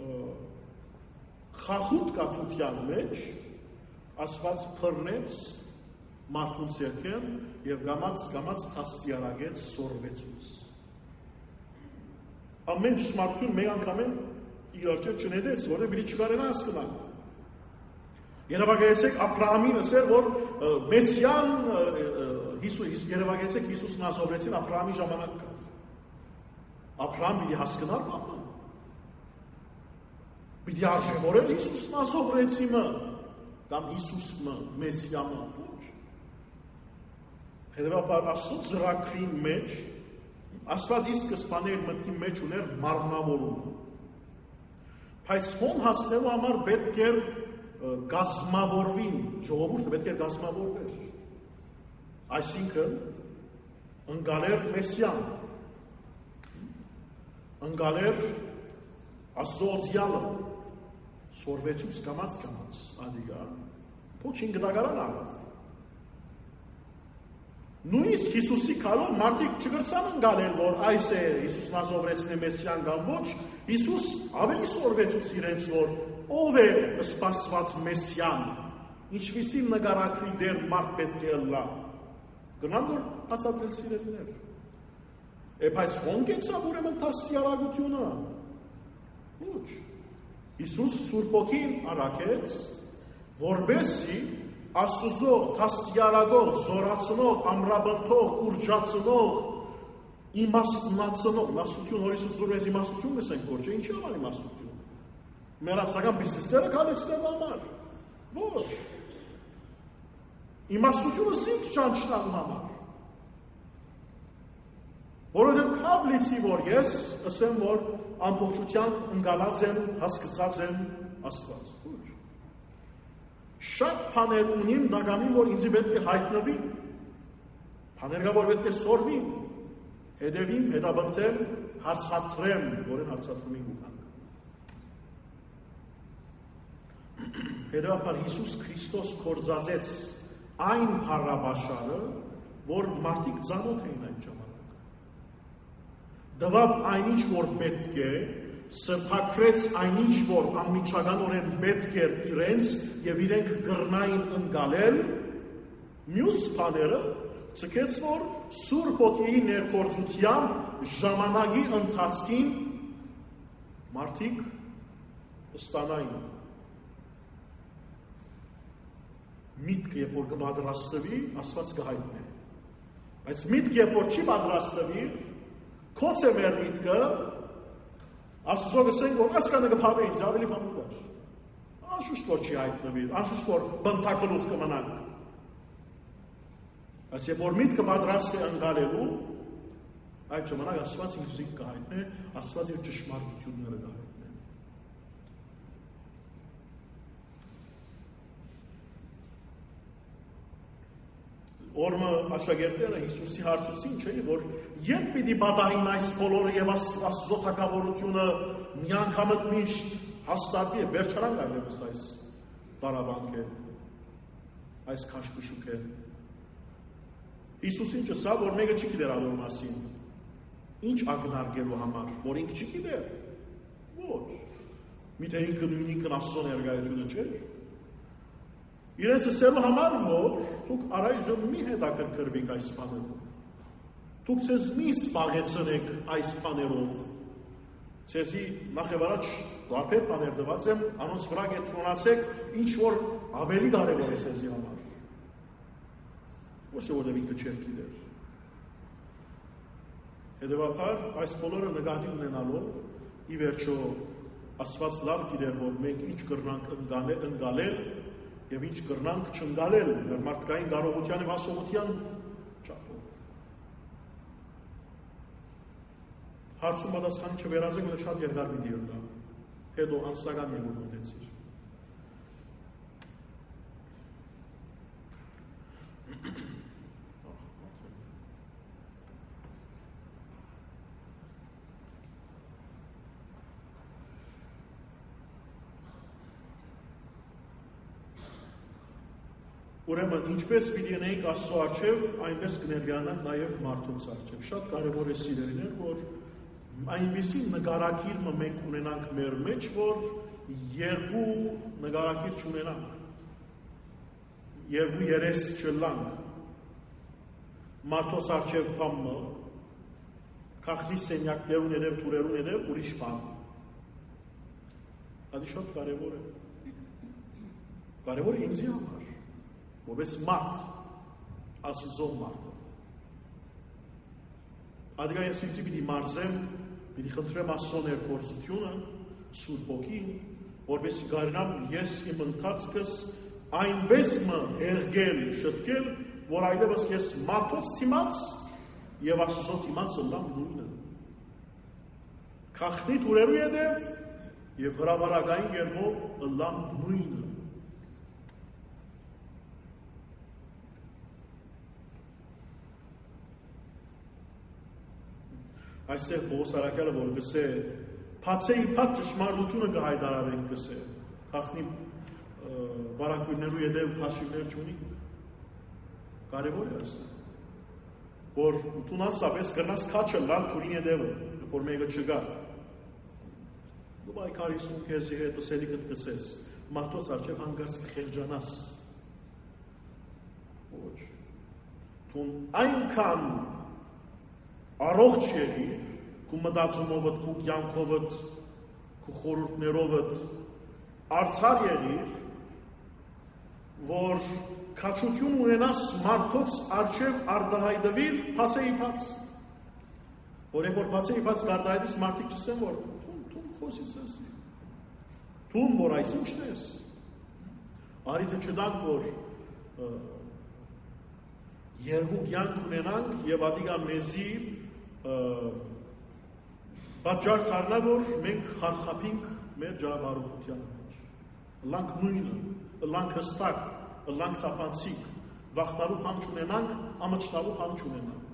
խախուտ կացության մեջ Աստված բռնեց մարդուն ցերկեն եւ գամած-գամած թաստիարակեց սորվեցուց։ Ամեն ճշմարտություն մեկ անգամեն իր արջև չնետեց, որը բիլի չկարենա հասկանալ։ Երևակայեցեք Աբրահամին ասել, որ Մեսիան Հիսուս, երևակայեցեք Հիսուս Նազովրեցին Աբրահամի ժամանակ կա։ Աբրահամ բիլի հասկանալ բանը։ Պիտի արժևորել Հիսուս Նազովրեցիմը, կամ Հիսուսը, Մեսիամը, ոչ։ Հետևաբար Աստծո ծրագրի մեջ, Աստված իր սկզբանե մտքի մեջ ուներ մարմնավորումը։ Բայց հոն հասնելու համար պետք էր գազմավորվին, ժողովուրդը պետք էր գազմավորվեր։ Այսինքն, ընկալեր Մեսիան, ընկալեր Աստծո օձյալը, սորվեցուց կամած-կամած, ադիգա, փոչին գտագարան աղավ։ Նույնիսկ Հիսուսի կալով մարդիկ չգրցան ընկալել, որ այս է Հիսուս Նազովրեցին է Մեսիան կամ ոչ, Հիսուս ավելի սորվեցուց իրենց, որ ով է սպասված Մեսիան, ինչպիսի նկարագրի դեր մարդ պետք է լա։ Գնամ որ բացատրել սիրելիներ։ Է բայց ո՞նք եցավ ուրեմն թաստիարակությունը։ Ոչ։ Հիսուս Սուրբ Օքին առաքեց, որբեսի Աստծո թաստիարակող, զորացնող, ամրապնդող, ուրջացնող, իմաստնացնող, իմաստություն, որ Հիսուս դուրս իմաստություն լսենք, որ չէ, ինչի համար իմաստություն։ Մեր ասական բիզնեսները քալեցնելու համար։ Ոչ։ Իմաստությունը զինք ճանչնալու համար։ Որովհետև կապլիցի, որ ես ասեմ, որ ամբողջության ընկալած եմ, հասկացած եմ Աստված։ Շատ բաներ ունիմ դակամին, որ ինձ պետք է հայտնվի, Բաներգա որ պետք է սորվին, հետևին, հետաբնթեմ, հարցատրեմ, որեն հարցատրում ենք ուկանք։ Հետևաբար Հիսուս Քրիստոս կործածեց այն փառաբաշարը, որ մարդիկ ծանոթ էին այդ ժամանակ։ Դվավ այնինչ որ պետք է, սրբակրեց այնինչ որ անմիջականորեն պետք էր իրենց եւ իրենք գրնային ընկալել, մյուս բաները ցկեց որ Սուրբ Հոգիի ներկործությամբ ժամանակի ընթացքին մարդիկ ստանային միտք երբ որ կպատրաստվի, Աստված կհայտնի։ Բայց միտք երբ որ չի պատրաստվի, քոց է մեր միտքը, Աստծո գսենք որ ասկանը կփավի ինձ ավելի բան ուներ։ Անշուշտ որ չի հայտնվի, անշուշտ որ բնտակլուխ կմնանք։ Բայց երբ որ միտքը պատրաստ է ընկալելու, այդ ժամանակ Աստված ինքնին կհայտնի, Աստված իր ճշմարտությունները կհայտնի։ Օրմը աշակերտները Հիսուսի հարցուցին, չէ՞, որ երբ պիտի պատահին այս բոլորը եւ Աստծո թագավորությունը միանգամից միշտ հաստատի է, վերջանանք այլևս այս տարաբանքը, այս քաշքշուկը։ Հիսուսին ճսա, որ մեկը չի գիտեր ալոր մասին, ինչ ակնարկելու համար, որ ինքը չի գիտեր, ոչ, միթե ինքը նույնինքն Աստծո ներկայությունը չէր, իրենց ասելու համար, որ դուք առայժմ մի հետաքրքրվիք այս բաներով, դուք ձեզ մի սպաղեցնեք այս բաներով, ձեզի նախ եւ առաջ դարբեր բաներ տված եմ, անոնց վրա կենտրոնացեք, ինչ որ ավելի կարևոր է ձեզի համար, ոչ թե որտեղ ինքը չէր գիտեր։ Հետևաբար այս բոլորը նկատի ունենալով, ի վերջո Աստված լավ գիտեր, որ մենք ինչ կրնանք ընկալել եւ ինչ կրնանք չընկալել մեր մարդկային կարողության եւ հասողության չափով։ Հարցում պատասխան չվերածենք, որ շատ երկար մի դիռնա։ Հետո անձնական եղում ունեցիր։ Ուրեմն ինչպես պիտի ունենք Աստծո առջև, այնպես կներկայանանք նաև մարդուց առջև։ Շատ կարևոր է սիրելիներ, որ այնպիսի նկարակիր մենք ունենանք մեր մեջ, որ երկու նկարակիր չունենանք, երկու երես չլանք։ Մարդուց առջև բամը, քախնի սենյակներուն edև թուրերուն edև ուրիշ բան։ Դա շատ կարևոր է։ Կարևոր է ինձի համար։ Որպես մարդ, Աստծո մարդը։ Ադիգա ես ինձի պիտի մարզեմ, պիտի խնդրեմ Աստծո ներկործությունը, Սուրբ Հոգին, որպեսզի կարողանամ ես իմ ընթացքս այնպես մը հերգել, շտկել, որ այլևս ես մարդոց թիմաց եւ Աստծո թիմաց ըլլամ նույնը։ Քախնի թուրերու edև եւ հրավարակային երբով ըլլամ նույնը։ Այստեղ Պողոս Արաքյալը որ գսե փացեի փաթ ճշմարտությունը կհայտարարենք գսե քախնի վարակույրներու edև հաշիվներ չունի կարևոր է ասա որ դու նասապես կնաս քաչը լալ թուրին edևը որ մեկը չգա դու բայկարիսում քեզի հետ ասելի կտկսես մարդոց առջև հանգարց կխեղճանաս ոչ դու այնքան առողջ եղի, քու մտածումովդ, քու կյանքովդ, քու խորհուրդներովդ արդար եղիր, որ քաչություն ունենաս մարդոց առջև արտահայտվիլ փացեի փաց։ Որ երբ որ փացեի փաց կարտահայտես մարդիկ չսեն որ դու խոսես ես։ Դու որ այս ինչն ես։ Արի թե չդանք որ երկու կյանք ունենանք եւ ադիգա մեզի պատճառ դառնա որ մենք խարխափենք մեր ջանավարության մեջ։ Լանք նույնը, լանք հստակ, լանք տապանցիկ, վախտալու բան չունենանք, ամաչնալու բան չունենանք։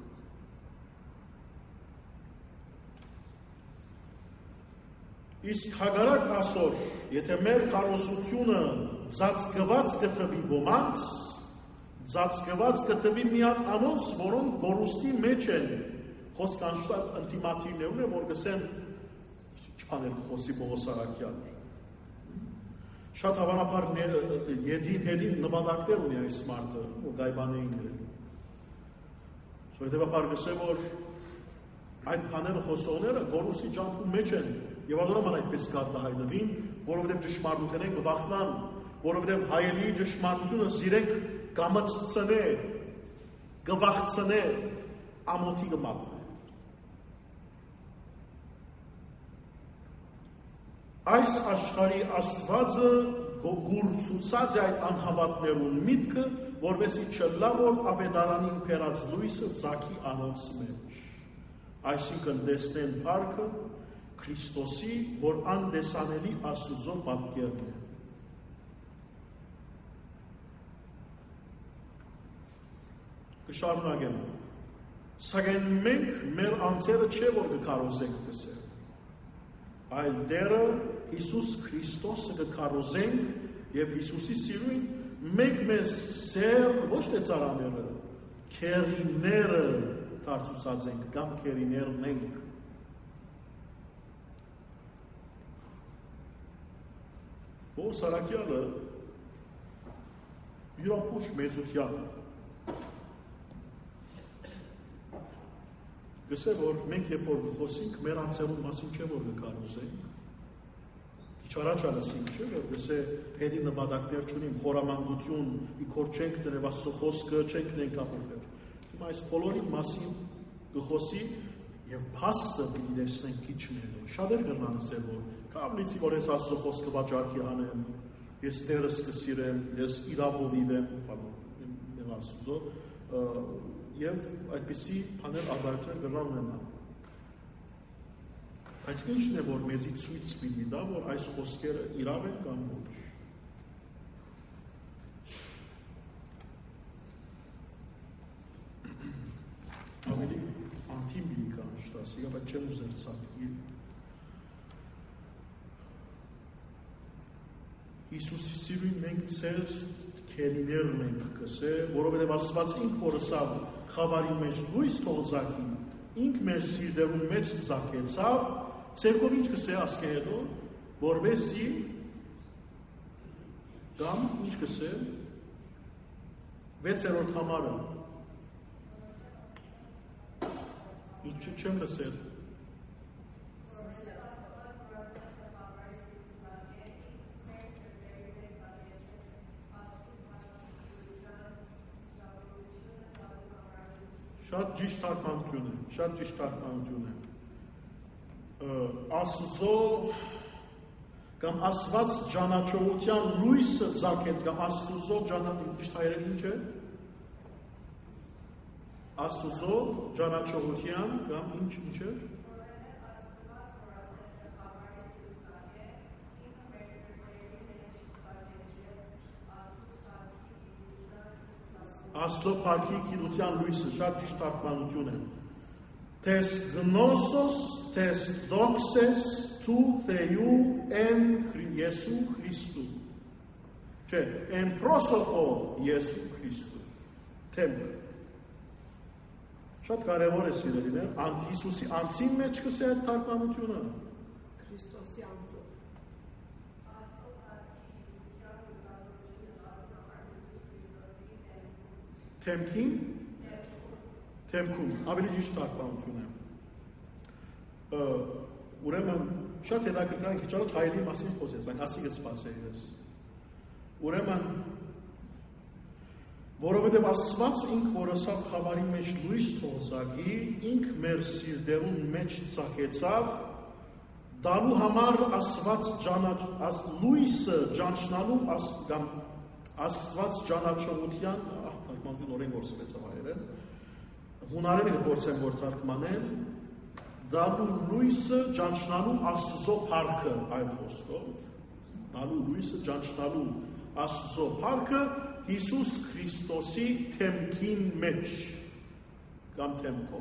Իսկ հագարակ ասոր, եթե մեր քարոզությունը ծածկված կթվի ոմանց, ծածկված կթվի միան անոնց, որոնք գորուստի մեջ են, խոսք անշտապ ընտիմատիվներուն է, որ գսեն չպաներ խոսի Պողոս Արաքյալը։ Շատ հավանաբար եդին հետին նվադակներ ունի այս մարդը, որ գայբանեին գրել։ Հետևաբար գսե, որ այդ բաները խոսողները գորուստի ջամփու մեջ են, եւ ադորոման այդպես կարտահայտվին, որովհետեւ ճշմարտություն են գվախնան, որովհետեւ հայելի ճշմարտությունը զիրենք կամացցնե, գվախցնե, ամոթի գմատն է։ Այս աշխարհի Աստվածը գուրցուցած է այդ անհավատներուն միտքը, որովհետեւ չլա որ ավետարանին փերած լույսը ցակի անոնց մեջ։ Այսինքն դեսնեն փառքը Քրիստոսի, որ անդեսանելի Աստուծո պատկերն է։ Կշարունակեմ։ Սակայն մենք մեր անձերը չէ որ կկարոզենք դսել, այլ դերը Հիսուս Քրիստոսը կկարոզենք եւ Հիսուսի սիրուն մենք մեզ սեր ոչ թե ծառաները, քերիները դարձուցած ենք կամ քերիներն ենք։ Պողոս Արաքյալը իր ամբողջ մեծությամբ գսե որ մենք երբ որ խոսենք մեր անձերուն մասին չէ որ կկարոզենք, քիչ առաջ ասենք չէ որ գսե հետի նպատակներ չունիմ, խորամանկություն, իքոր չենք դնել Աստծո խոսքը, չենք նենք ապրվել։ Հիմա այս բոլորի մասին գխոսի եւ փաստը պիտի տեսնենք քիչները։ Շատեր կգնան ասել որ կամլիցի որ ես Աստծո խոսքը վաճառքի հանեմ, ես Տերս կսիրեմ, ես իրավովիվեմ, բան Աստծո եւ այդպիսի բաներ աբարքներ կգնան ունենան։ Բայց ինչն է որ մեզի ցույց պիտի տա որ այս խոսքերը իրավ են կամ ոչ։ Ավելի անտիմ պիտի կանշտաս, եկա բայց չեմ ուզեր ցածկի։ Հիսուսի սիրուն մենք ծեր քերիներն ենք կսե, որովհետև Աստված ինք որ սավ խավարի մեջ լույս թողզակի, ինք մեր սիրտերուն մեջ զակեցավ, ցերկով ինչ կսե ասկե հետո, որովհետև կամ ինչ կսե, վեցերորդ համարը, ինչ չեմ լսել, շատ ճիշտ թարգմանություն է, շատ ճիշտ թարգմանություն է։ Աստծո կամ Աստված ճանաչողության լույսը ցակեց կամ Աստծո ճանաչողության հայերեն ինչ է։ Աստծո ճանաչողության կամ ինչ ինչ է։ Աստծո փառքի գիտության լույսը շատ ճիշտ թարգմանություն է։ Tes gnosos, tes doxes tu Θεού εν Ιησού Χριστού. Չէ, εν πρόσωπο Ιησού Χριστού. Թեմք։ Շատ կարևոր է սիրելիներ, անդ Հիսուսի անձին մեջ կսե այդ թարգմանությունը։ Քրիստոսի անձով։ Թեմքին, թեմքում, ավելի ճիշտ թարգմանություն է։ Ուրեմն շատ հետաքրքրական քիչ առաջ հայերի մասին խոսեցանք, ասիկը սպասեի ես։ Ուրեմն որովհետև Աստված ինք որ ասավ խավարի մեջ լույս թողզակի, ինք մեր սիրտերուն մեջ ցակեցավ, դալու համար Աստված ճանաչ, լույսը ճանչնալու կամ Աստված ճանաչողության, թարգմանություն օրեն գործվեցավ հայերեն, հունարենը գործեմ որ թարգմանեն, դալու լույսը ճանչնալու Աստծո փառքը այլ խոսքով, դալու լույսը ճանչնալու Աստծո փառքը Հիսուս Քրիստոսի թեմքին մեջ կամ թեմքով։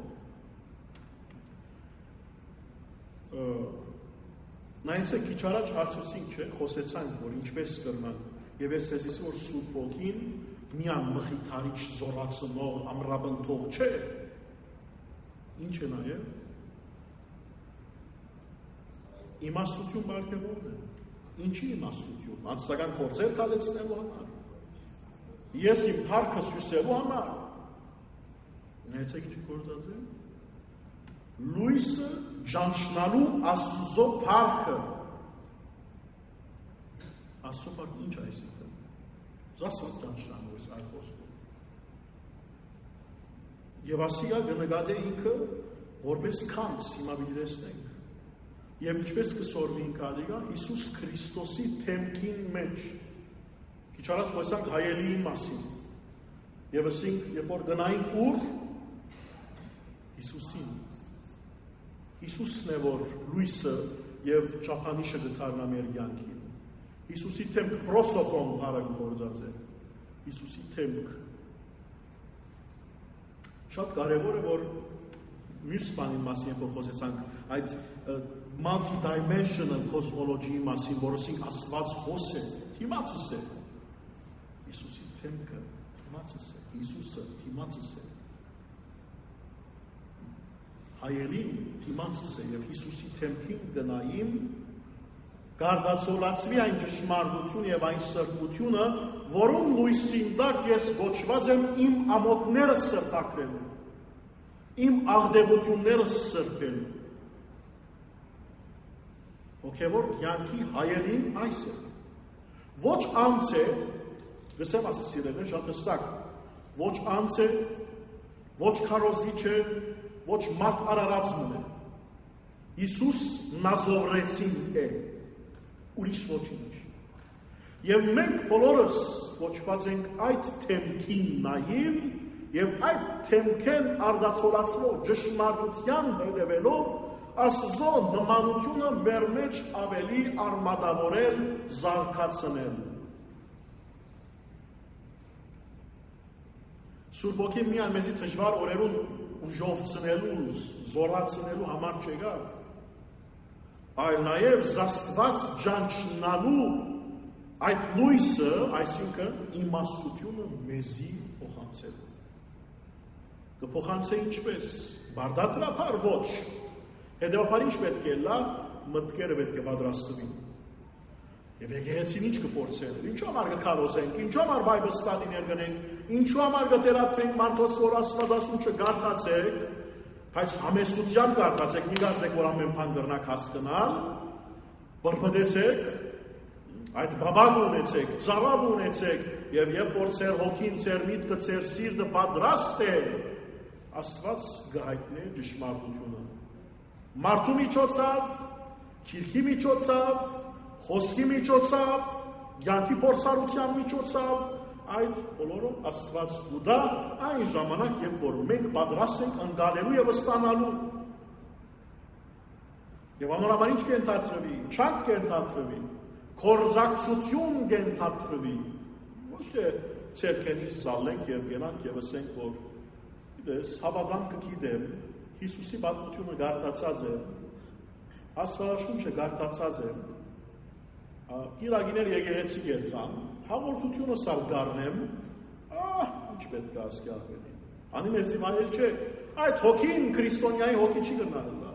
Նայեցեք, քիչ առաջ հարցուցինք, չէ, խոսեցանք, որ ինչպես կրնան, եւ ես ասեցի, որ Սուրբ Ոգին միան մխիթարիչ զորացնող ամրապնդող չէ։ Ինչ է նաեւ։ Իմաստություն բարգեւորն է։ Ինչի իմաստություն։ Անձնական գործեր կալեցնելու համար։ Ես իմ փառքս հյուսելու համար։ Նայեցեք ինչ գործած է։ Լույսը ճանչնալու Աստծո փառքը։ Աստծո փառքը ինչ այսինքն։ Զասված ճանչնալու է այդ խոսքը։ Եվ ասիա կնկատե ինքը որպես քանց, հիմա դիտենք։ Եվ ինչպես կսորվի ինքադիգա Հիսուս Քրիստոսի թեմքին մեջ։ Քիչ առաջ խոսանք հայելիի մասին։ Եվ ասենք, երբ որ գնային ուր Հիսուսին։ Հիսուսն է որ լույսը եւ ճապանիշը գտարնա մեր կյանքին։ Հիսուսի թեմք պրոսոպոն արագ գործած է։ Հիսուսի թեմք։ Շատ կարևոր է որ մյուս բանի մասին որ խոսեցանք այդ multi-dimensional cosmology-ի մասին, որ ասենք Աստված հոս է, թիմացս է։ Հիսուսի թեմքը թիմացս է, Հիսուսը թիմացս է։ Հայերին թիմացս է եւ Հիսուսի թեմքին գնային գարդացոլացվի այն ճշմարտություն եւ այն սրբությունը, որում լույսին տակ ես գոչված եմ իմ ամոթները սրբակրելու, իմ աղդեբությունները սրբելու։ Հոգևոր կյանքի հայերին այս է։ Ոչ անց է, գսեմ ասացիրել է շատ հստակ, ոչ անց է, ոչ քարոզիչ է, ոչ մարդ արարածն է։ Հիսուս նազովրեցին է, ուրիշ ոչինչ։ Եվ մենք բոլորս ոչված ենք այդ թեմքին նայիլ եւ այդ թեմքեն արդացոլացնող ճշմարտության հետևելով Աստծո նմանությունը մեր մեջ ավելի արմատավորել, զարգացնել։ Սուրբ Ոգին միայն մեզի դժվար օրերուն ուժովցնելու, զորացնելու համար չեկավ, այլ նաև զաստված ճանչնալու այդ լույսը, այսինքն իմաստությունը մեզի փոխանցելու։ Կփոխանցե ինչպես, բարդատրափար ոչ, հետևաբար ինչ պետք է լա, մտքերը պետք է պատրաստվին։ Եվ եկեղեցին ինչ կփորձեն, ինչու համար կքարոզենք, ինչու համար Բայբլ ստադիներ գնենք, ինչու համար կթերապենք մարդոց, որ Աստվածաշունչը գարթացեք, բայց համեստությամբ գարթացեք, մի գարթեք, որ ամեն բան կրնակ հասկանալ, բրբդեցեք, այդ բաբակ ունեցեք, ծավալ ունեցեք, եւ երբ որ ձեր հոգին, ձեր միտքը, ձեր սիրտը պատրաստ է, Աստված կհայտնի ճշմարտությունը։ Մարդու միջոցով, քիրքի միջոցով, խոսքի միջոցով, կյանքի փորձառության միջոցով, այդ բոլորը Աստված կուտա այն ժամանակ, երբ որ մենք պատրաստ ենք ընկալելու եւ ստանալու։ Եվ անորաբար ինչ կենթադրվի, չանք կենթադրվի, կորզակցություն կենթադրվի։ Ոչ թե ցերկենից զալենք եւ գնանք եւ ասենք, որ դες հավատամ կգիտեմ, Հիսուսի պատմությունը գարթացած է, Աստվածաշունչը գարթացած է, իրագիներ եկեղեցի գերտան, հաղորդությունը սալ գարնեմ, ահ, ինչ պետք է ասկի ավելի։ Անի մեր զիմանել չէ, այդ հոգին քրիստոնյայի հոգի չի գնալը։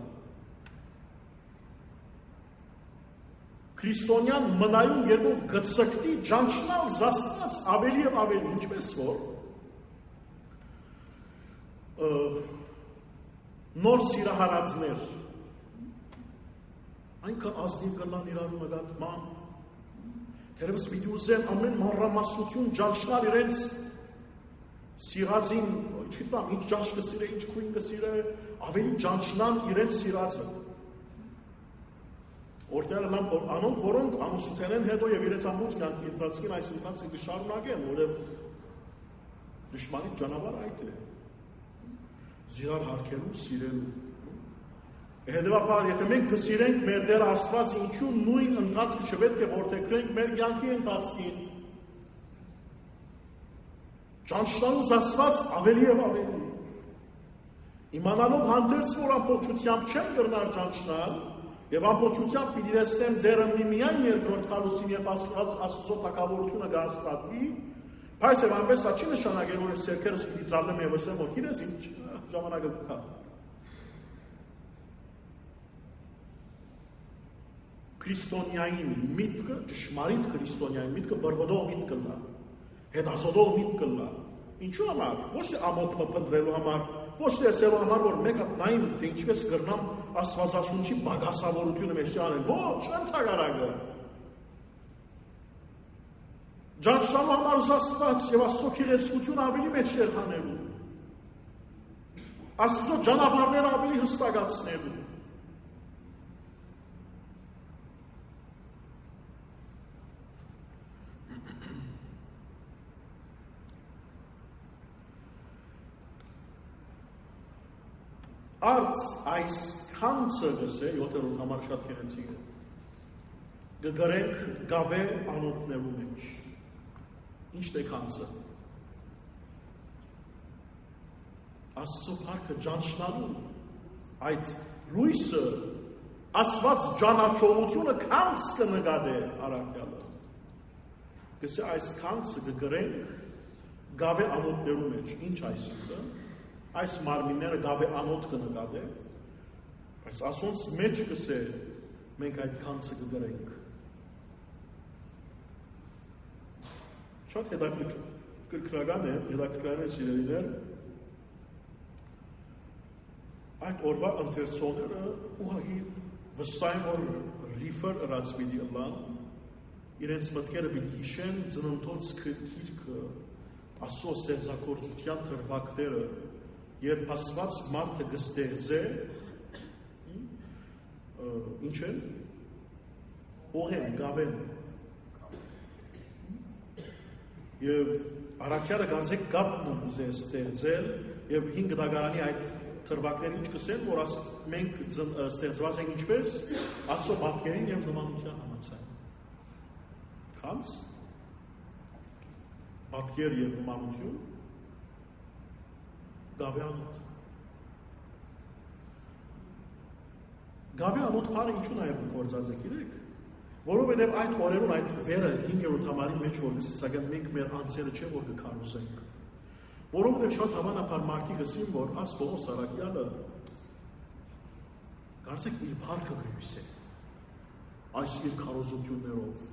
Քրիստոնյան մնայուն երբով գծկտի ճանչնալ զաստված ավելի և ավելի, ինչպես որ, նոր սիրահարածներ, այնքան ազնիվ կլան իրարու նգատման, թերևս պիտի ուզեն ամեն մանրամասնություն ճանչնալ իրենց սիրածին, չգիտեմ, ինչ ճանչ կսիրե, ինչ քույն կսիրե, ավելի ճանչնան իրենց սիրածը։ Օրդերը անոնք, որոնք ամուսութենեն հետո և իրենց ամուց կյանքի ընթացքին այս ընթացքը կշարունակեն, որև դժմանի ճանապարհ այդ է։ Զիրար հարկելու, սիրելու։ Հետևաբար, եթե մենք կսիրենք մեր Տեր Աստված, ինչու նույն ընթացքը չպետք է որդեգրենք մեր կյանքի ընթացքին։ Ճանչնալու զասված ավելի եւ ավելի։ Իմանալով հանդերձ որ ամբողջությամբ չեմ կրնար ճանչնալ եւ ամբողջությամբ պիտի դեսնեմ դերը միմիայն երկրորդ կալուսին եւ Աստծո թագավորությունը գաստատվի, բայց եւ այնպես դա չի նշանակել որ ես սերքերս պիտի ծալեմ եւ ասեմ որ գիտես ինչ ժամանակը կա։ Քրիստոնյային միտքը, ճշմարիտ քրիստոնյային միտքը բրբոդող միտք կլա, հետազոտող միտք կլա։ Ինչու համար? Ոչ թե ամոթը փնտրելու համար, ոչ թե ասելու համար, որ մեկ հատ նայեմ, թե ինչպես կրնամ Աստվածաշունչի բագասավորությունը մեջ անել։ Ոչ, ընդհանրակը։ Ճանչնալու համար զասված եւ Աստծո քիրեցկությունը ավելի մեջտեղ հանելու։ Աստծո ճանապարհները ավելի հստակացնելու։ Արդ այս քանցը գսե յոթերորդ համար շատ գեղեցիկ է։ Գգրենք գավե անոթներու մեջ։ Ինչն է քանցը։ Աստծո փառքը ճանչնալու այդ լույսը Աստված ճանաչողությունը քանց կնկատե առաքյալը։ Գսե այս քանցը գգրենք գավե անոթներու մեջ։ Ինչ այսինքն։ Այս մարմինները գավե անոթ կնկատեն, բայց ասոնց մեջ կսե մենք այդ քանցը կգրենք։ Շատ հետաքրքրական է, հետաքրքրական է սիրելիներ, այդ օրվա ընթերցողները ուղղակի վստահ են, որ ռիֆեր ըրած պիտի ըլլան, իրենց մտքերը պիտի հիշեն ծննդոց քիրքը, Աստծո ստեղծագործության թրվակները, երբ Աստված մարդը կստեղծե, ինչ են, հողեն, գավեն, և առաքյալը գանձեք կապն ուզե ստեղծել, և հինգ դագարանի այդ թրվակները ինչ կսեն, որ մենք ստեղծված ենք ինչպես, Աստծո պատկերին և նմանության համացան։ Քանց, պատկեր և նմանություն, գավե անոթ։ Գավե անոթ բառը ինչու նաև գործած է գիտեք, որովհետև այդ օրերուն այդ վերը հինգերորդ համարի մեջ որ սակայն մենք մեր անձերը չէ որ կքարոզենք, որովհետև շատ հավանաբար մարդիկ ասին որ աս Պողոս առաքյալը կարծեք իր փառքը կհյուսե այս իր քարոզություններով։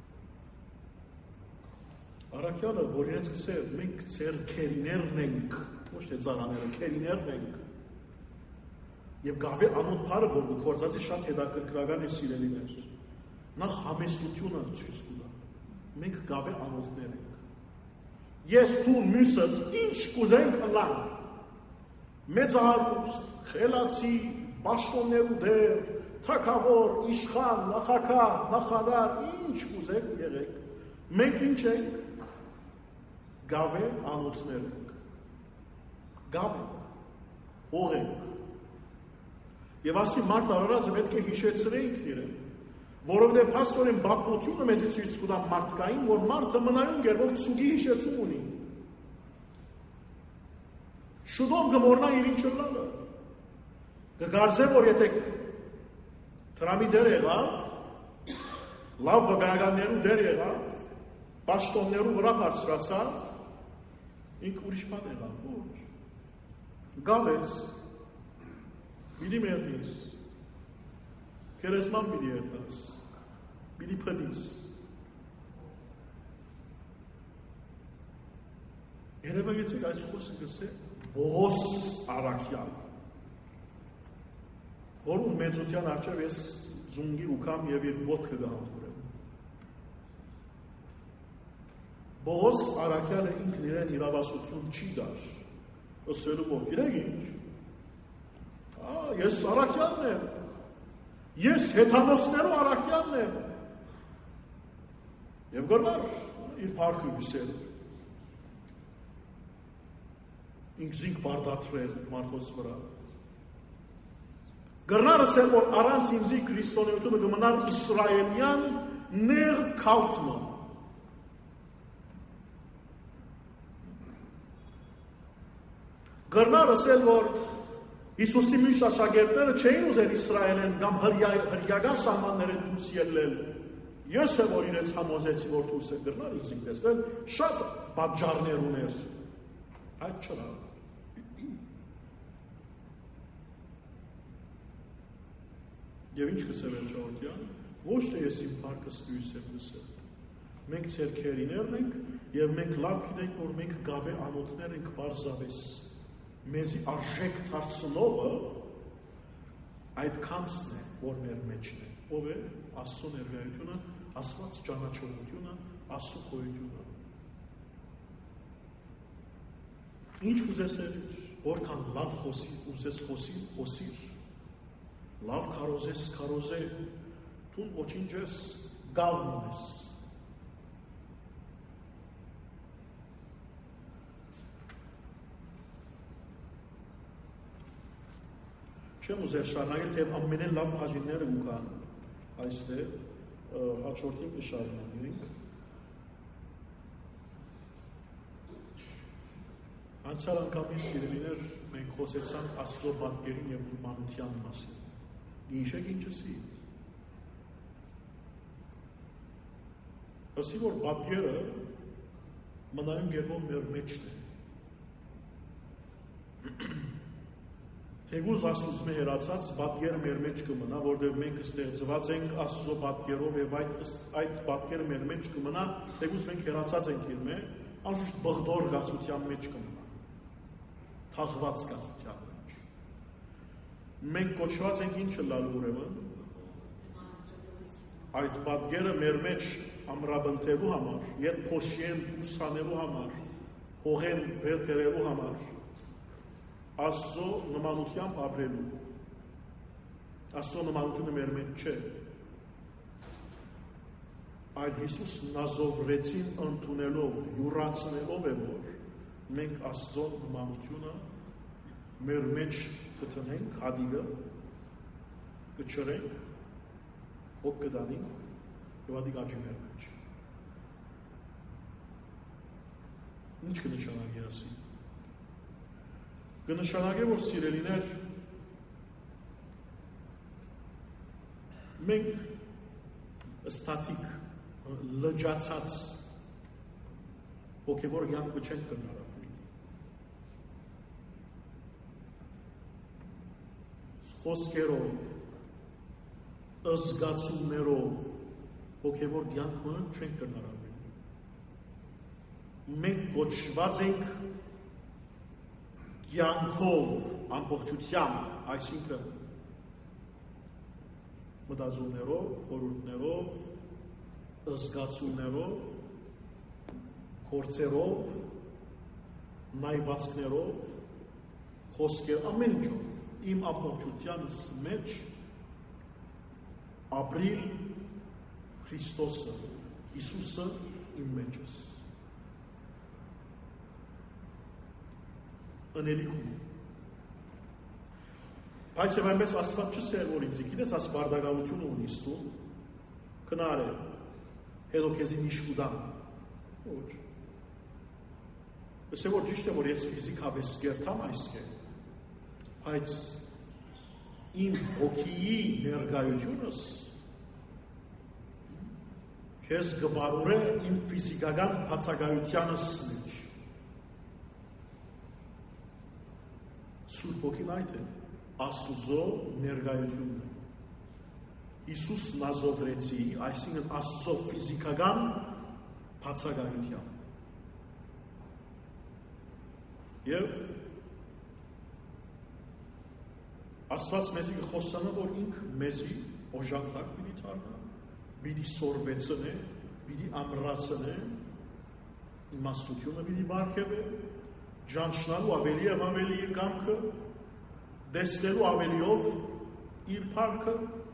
Առաքյալը որ իրենց կսե մենք ծեր քերիներն ենք, ոչ թե ծառաները, քերիներն ենք։ Եվ գավե անոթ բառը որ գործածի շատ հետաքրքրական է սիրելիներ։ Նախ համեստությունը ցույց կտա։ Մենք գավե անոթներ ենք։ Ես դու մյուսը ինչ կուզենք ըլլանք։ Մեծահարուստ, խելացի, պաշտոններու դեր, թագավոր, իշխան, նախագահ, նախարար, ինչ կուզենք եղեք։ Մենք ինչ ենք։ Գավե անոթներ ենք։ Գավ ենք, հող ենք։ Եվ ասի մարդ արարածը պետք է հիշեցրեինք իրեն, որովհետև փաստորեն բապնությունը մեզի ցույց կտա մարդկային, որ մարդը մնայուն գերվող ցուգի հիշեցում ունի։ Շուտով կմոռնա իր ինչ լավը։ Կգարձե, որ եթե տրամի դեր եղավ, լավ վկայականներու դեր եղավ, պաշտոններու վրա բարձրացավ, ինք ուրիշ բան եղավ, ոչ։ Գավ ես, պիտի մերնիս, կերեսման պիտի երթաս, պիտի պդիս։ Երևա եծեք այս խոսը գսե Պողոս առաքյալ, որում մեծության արջև ես զունգի ուկամ և իր ոտքը գահանդուրեմ։ Պողոս առաքյալը ինքն իրեն իրավասություն չի դար, ըսելու որ գիրեք ինչ, ես առաքյալն եմ, ես հեթանոսներու առաքյալն եմ, և գրնար իր պարքը հյուսել, ինքզինք բարդատրել մարդոց վրա, գրնարը սեր որ առանց ինձի քրիստոնեությունը գմնար իսրայելյան նեղ կալտմը, Կրնար ասել, որ Հիսուսի միշտ աշակերտները չէին ուզել Իսրայելեն կամ հրյական սահմանները դուրս ելնել։ Ես եմ, որ իրենց համոզեցի, որ դուրս է կրնար, ինձ տեսել, շատ պատճառներ ուներ։ Այդ չրա։ Եվ ինչ կսել էր Ջավոդյան, ոչ թե ես իմ պարկս դույս եմ լսել։ Մենք ցերքերիներն ենք եւ մենք լավ գիտենք, որ մենք գավե անոթներ ենք բարձավես։ Մեզի արժեք դարձնողը այդքանցն է, որ մեր մեջն է։ Ով է Աստծո ներկայությունը, Աստված ճանաչողությունը, Աստծո գոյությունը։ Ինչ ուզես էր, որքան լավ խոսի, ուզես խոսի, խոսիր։ Լավ կարոզես, կարոզե, դու ոչինչ ես գավն ես։ Չեմ ուզեր շարունակել, թե ամենեն լավ բաժինները ու կան այստեղ, հաջորդին կշարունակենք։ Անցյալ անգամի սիրելիներ մենք խոսեցանք Աստծո պատկերին և ուրմանության մասին։ Գիշեք ինչսի։ Ասի, որ պատկերը մնայուն գերբով մեր մեջն է։ Թեգուզ Աստուծո մեր հերացած պատկերը մեր մեջ կմնա, որտեղ մենք ստեղծված ենք Աստծո պատկերով եւ այդ այդ պատկերը մեր մեջ կմնա, թեգուզ մենք հերացած ենք իր մեջ, անշուշտ բղդոր գացության մեջ կմնա։ Թաղված գացության մեջ։ Մենք կոչված ենք ինչը լալ ուրեմն այդ պատկերը մեր մեջ ամրապնդելու համար, երբ փոշիեն դուրս հանելու համար, հողեն վեր բերելու համար Աստծո նմանությամբ ապրելու։ Աստծո նմանությունը մեր մեջ չէ։ Այլ Հիսուսն ազովրեցին ընդունելով, յուրացնելով է, որ մենք Աստծո նմանությունը մեր մեջ կտնենք, հադիգը, կչրենք, հոգ կդանենք, և հադիգ աճի մեր մեջ։ Ինչ կնշանակի ասի։ Կնշանակե, որ սիրելիներ, մենք ստատիկ, լջացած հոգևոր կյանքը չենք կնարապի։ Խոսքերով, զգացումներով հոգևոր կյանքը չենք կնարապի։ Մենք կոչված ենք կյանքով, ամբողջությամբ, այսինքն մտածումներով, խորհուրդներով, զգացումներով, գործերով, նայվածքներով, խոսքեր, ամեն ինչով իմ ամբողջությանս մեջ ապրիլ Քրիստոսը, Հիսուսը իմ մեջս։ Ընելիքում։ Բայց և այնպես Աստված չսեր, որ ինձ գիտես, աս բարդագանությունը ունի ստում, կնար է, հետո քեզի նիշկուդան, ոչ։ Ըսե որ ճիշտ է, որ ես ֆիզիկապես կերթամ այս կե, բայց իմ հոգիի ներգայությունս քեզ գբարուր է իմ ֆիզիկական բացակայությանս մեջ։ Սուրբ ոգին այդ է, Աստուծո ներգայությունն է։ Հիսուսն ազովրեցի, այսինքն Աստծո ֆիզիկական բացակայության։ Եվ Աստված մեզի խոսանը, որ ինք մեզի օժանդակ պիտի թարնա, պիտի սորվեցնե, պիտի ամրացնե, իմաստությունը պիտի բարգևե, ճանչնալու ավելի և ավելի իր կամքը, դեսնելու ավելիով իր փառքը,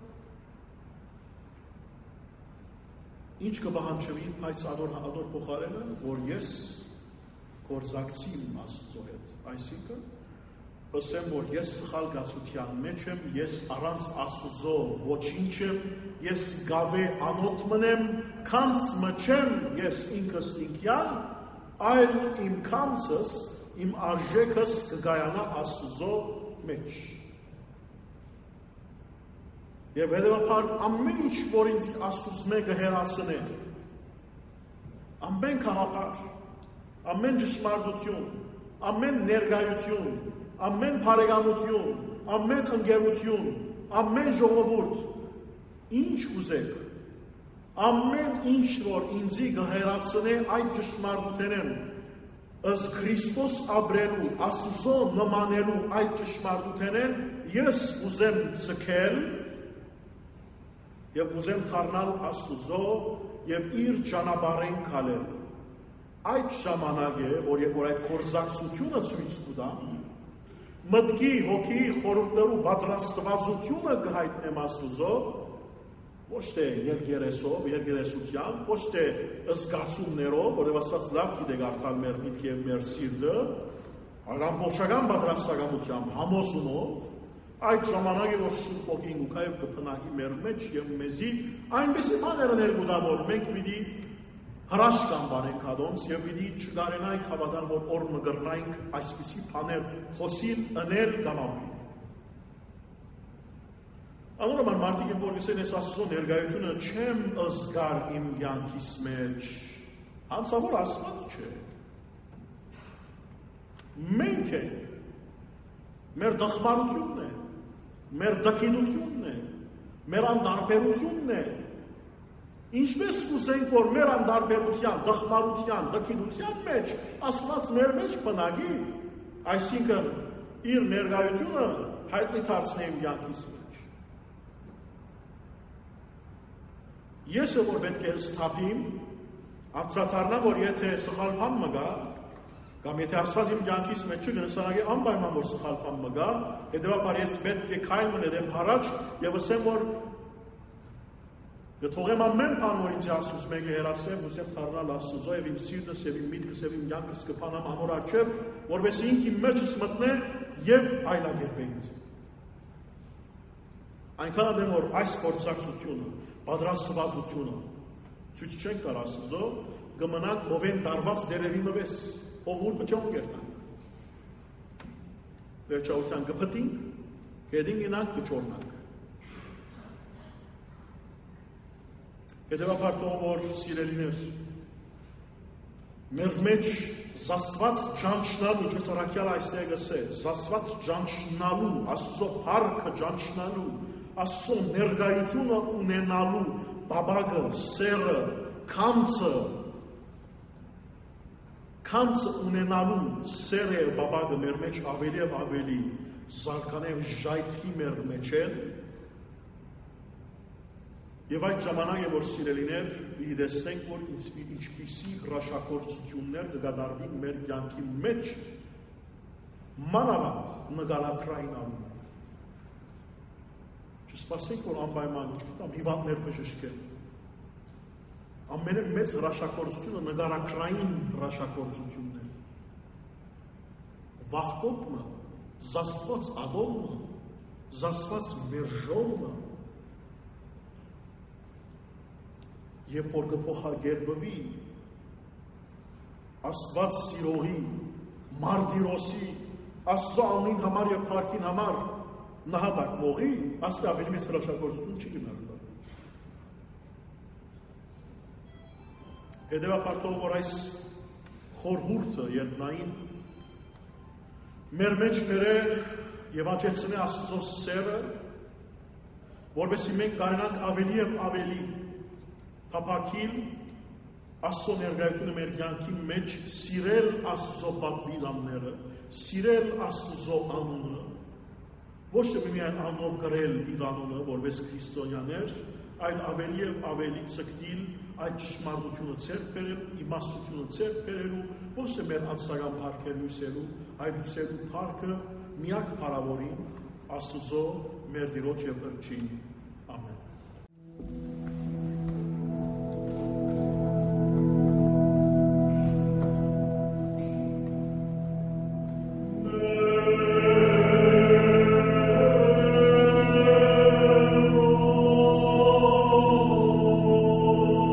ինչ կպահանջվի, բայց ադոր ադոր փոխարենը, որ ես գործակցի իմ Աստծո հետ, այսինքն ասեմ, որ ես սխալ գացության մեջ եմ, ես առանց Աստծո ոչինչ եմ, ես գավե անոթ մնեմ, քանց մչեմ ես ինքս ինքյան, այլ իմ քանցս իմ արժեքս կգայանա Աստծո մեջ։ Եվ հետևաբար ամեն ինչ, որ ինձ Աստծուց մեկը հեռացնե, ամեն քաղաքար, ամեն ճշմարտություն, ամեն ներկայություն, ամեն բարեկամություն, ամեն ընկերություն, ամեն ժողովուրդ, ինչ ուզեք, ամեն ինչ, որ ինձի կհեռացնե այդ ճշմարտութենեն, ըստ Քրիստոս ապրելու, Աստծո նմանելու այդ ճշմարտութենեն, ես ուզեմ ցկել եւ ուզեմ դառնալ Աստծո եւ իր ճանապարհին քալել։ Այդ ժամանակ է, որ երբ որ այդ կորզակցությունը ցույց կտա, մտքի, հոգի, խորհուրդներու պատրաստվածությունը կհայտնեմ Աստծո, ոչ թե երկերեսով, երկերեսությամբ, ոչ թե զգացումներով, որով Աստված լավ գիտե գարտալ մեր միտքը եւ մեր սիրտը, այլ ամբողջական պատրաստակամությամբ, համոզումով, այդ ժամանակը որ Սուրբ Ոգին ու կայով կփնահի մեր մեջ եւ մեզի այնպեսի բաներ ներկուտա, որ մենք պիտի հրաշքան բանենք հադոնց եւ պիտի չկարենայինք հավատալ, որ օր մգրնայինք այսպիսի բաներ խոսիլ, ընել կամ ամեն։ Անորոման մարդիկ են որ գսեն ես Աստծո ներկայությունը չեմ զգար իմ կյանքիս մեջ, հանցավոր Աստված չէ։ Մենք ենք, մեր դխմարությունն է, մեր դքինությունն է, մեր անդարբերությունն է, ինչպես կուզենք, որ մեր անդարբերության, դխմարության, դքինության մեջ Աստված մեր մեջ բնագի, այսինքն իր ներկայությունը հայտնի դարձնի իմ կյանքիս մեջ։ Ես որ պետք է ստապիմ, անդրադառնամ, որ եթե սխալ բան մը գա, կամ եթե Աստված իմ կյանքիս մեջ չգնսանագի անպայման որ սխալ բան մը գա, հետևաբար ես պետք է քայլ մնեմ առաջ եւ ասեմ, որ Գթողեմ ամեն բան, որ ինձ Աստծուց մեկը հեռացրեմ, ուզեմ դառնալ Աստծո եւ իմ սիրտս եւ իմ միտքս եւ իմ կյանքս կփանամ ամոր արչեւ, որովհետեւ ինքն իմ մեջս մտնե եւ այլակերպե ինձ։ Այնքան դեմ որ այս փորձակցությունը, պատրաստվածությունը ցույց չենք տար Աստծո, կմնանք ովեն դարված դերևի մվես, ով ուր բճոն կերտանք։ Վերջավորության կփտինք, կեդին ինանք կճորնանք։ Հետևաբար թող որ սիրելիներ, մեր մեջ զասված ճանչնալու, ինչպես առաքյալ այստեղ գսե, զասված ճանչնալու, Աստծո փառքը ճանչնալու, Աստծո ներկայությունը ունենալու, բաբագը, սերը, քանցը, քանցը ունենալու սերը եւ բաբագը մեր մեջ ավելի եւ ավելի զարգանե ժայթքի մեր մեջ են։ Եվ այդ ժամանակ է, որ սիրելիներ, պիտի տեսնենք, որ ինչպիսի հրաշագործություններ կկատարվին մեր կյանքի մեջ, մանավանդ նկարագրային առումով։ Չսպասենք, որ անպայման հիվանդներ բժշկեն։ Ամենամեծ հրաշագործությունը նկարագրային հրաշագործությունն է։ Վախկոտնը, զաստված ադողը, զաստված մերժողը, Եվ որ կփոխագերբվի Աստված սիրողի, Մարտիրոսի, Աստծո անունին համար եւ փառքին համար նահատակվողի, ասի ավելի մեծ հրաշագործություն չի գնալու։ Հետևաբար թող որ այս խորհուրդը երկնային մեր մեջ բերե եւ աճեցնե Աստծո սերը, որովհետեւ մենք կարենանք ավելի եւ ավելի Հապակիլ Աստծո ներկայությունը մեր կյանքի մեջ սիրել Աստծո պատվիրանները, սիրել Աստծո անունը, ոչ թե միայն անով գրել իր անունը, որպես քրիստոնյաներ, այլ ավելի եւ ավելի ցկտիլ այդ ճշմարտությունը ցերկ բերել, իմաստությունը ցերկ բերելու, ոչ թե մեր անձնական փառքերն ուսելու, այլ ուսելու փառքը միակ փառավորին Աստծո մեր Տիրոջ եւ Ըրճին։ Ամեն։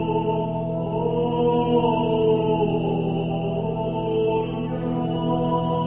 Oh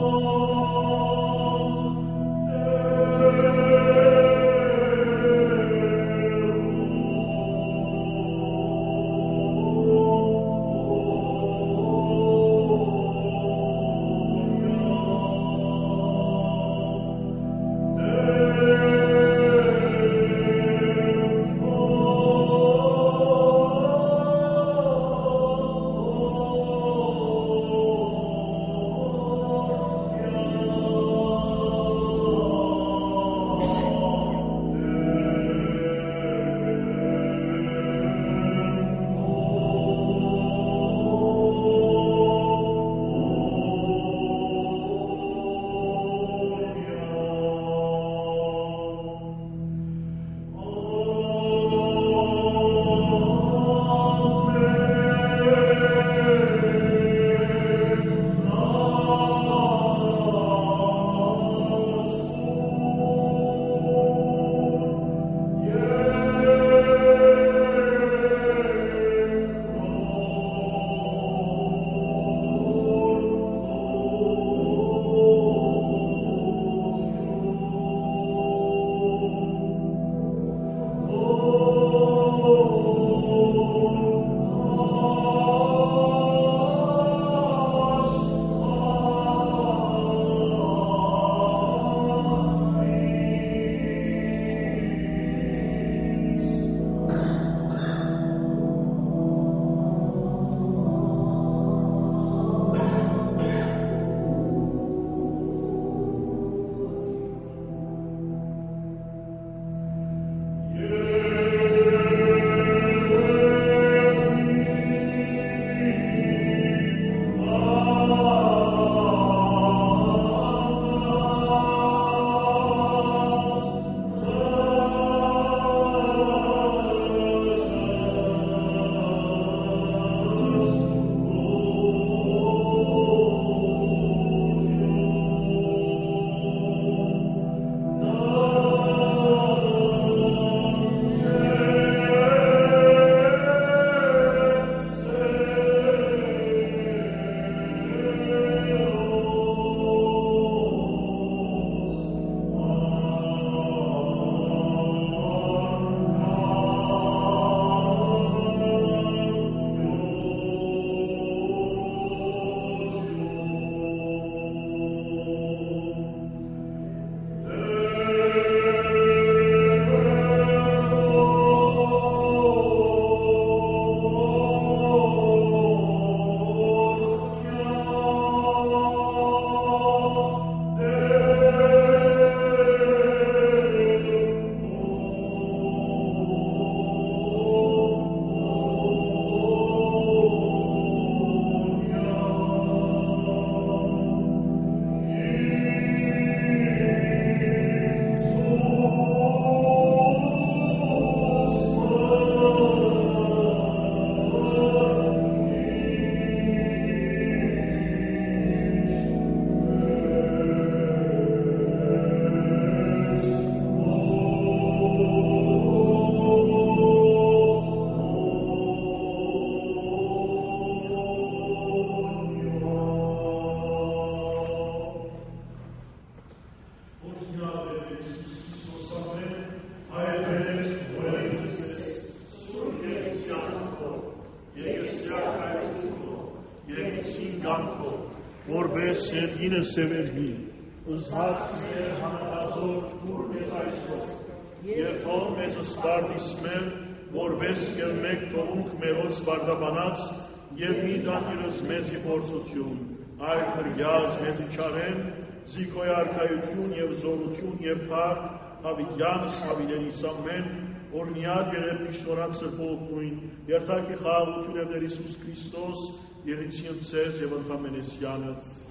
որպես երկինը սևերգի, ըզհաց մեր հանրազոր դուր մեզ այսօր, և թող մեզ սպարդիսմել, որպես կելմեք թողունք մերոց վարդաբանած, և մի դանիրս մեզի փորձություն, այդ մրգյազ մեզի չարեն, զիքոյ արքայություն և զորություն և փառք, հավիդյանս հավիդենից ամեն, օրնյակ երև կիշնորան սրբողություն, երթակի խաղաղություն և ներ Իսուս Քրիստոս, Եղիցին ցեզ եւ ընդամենեսյանը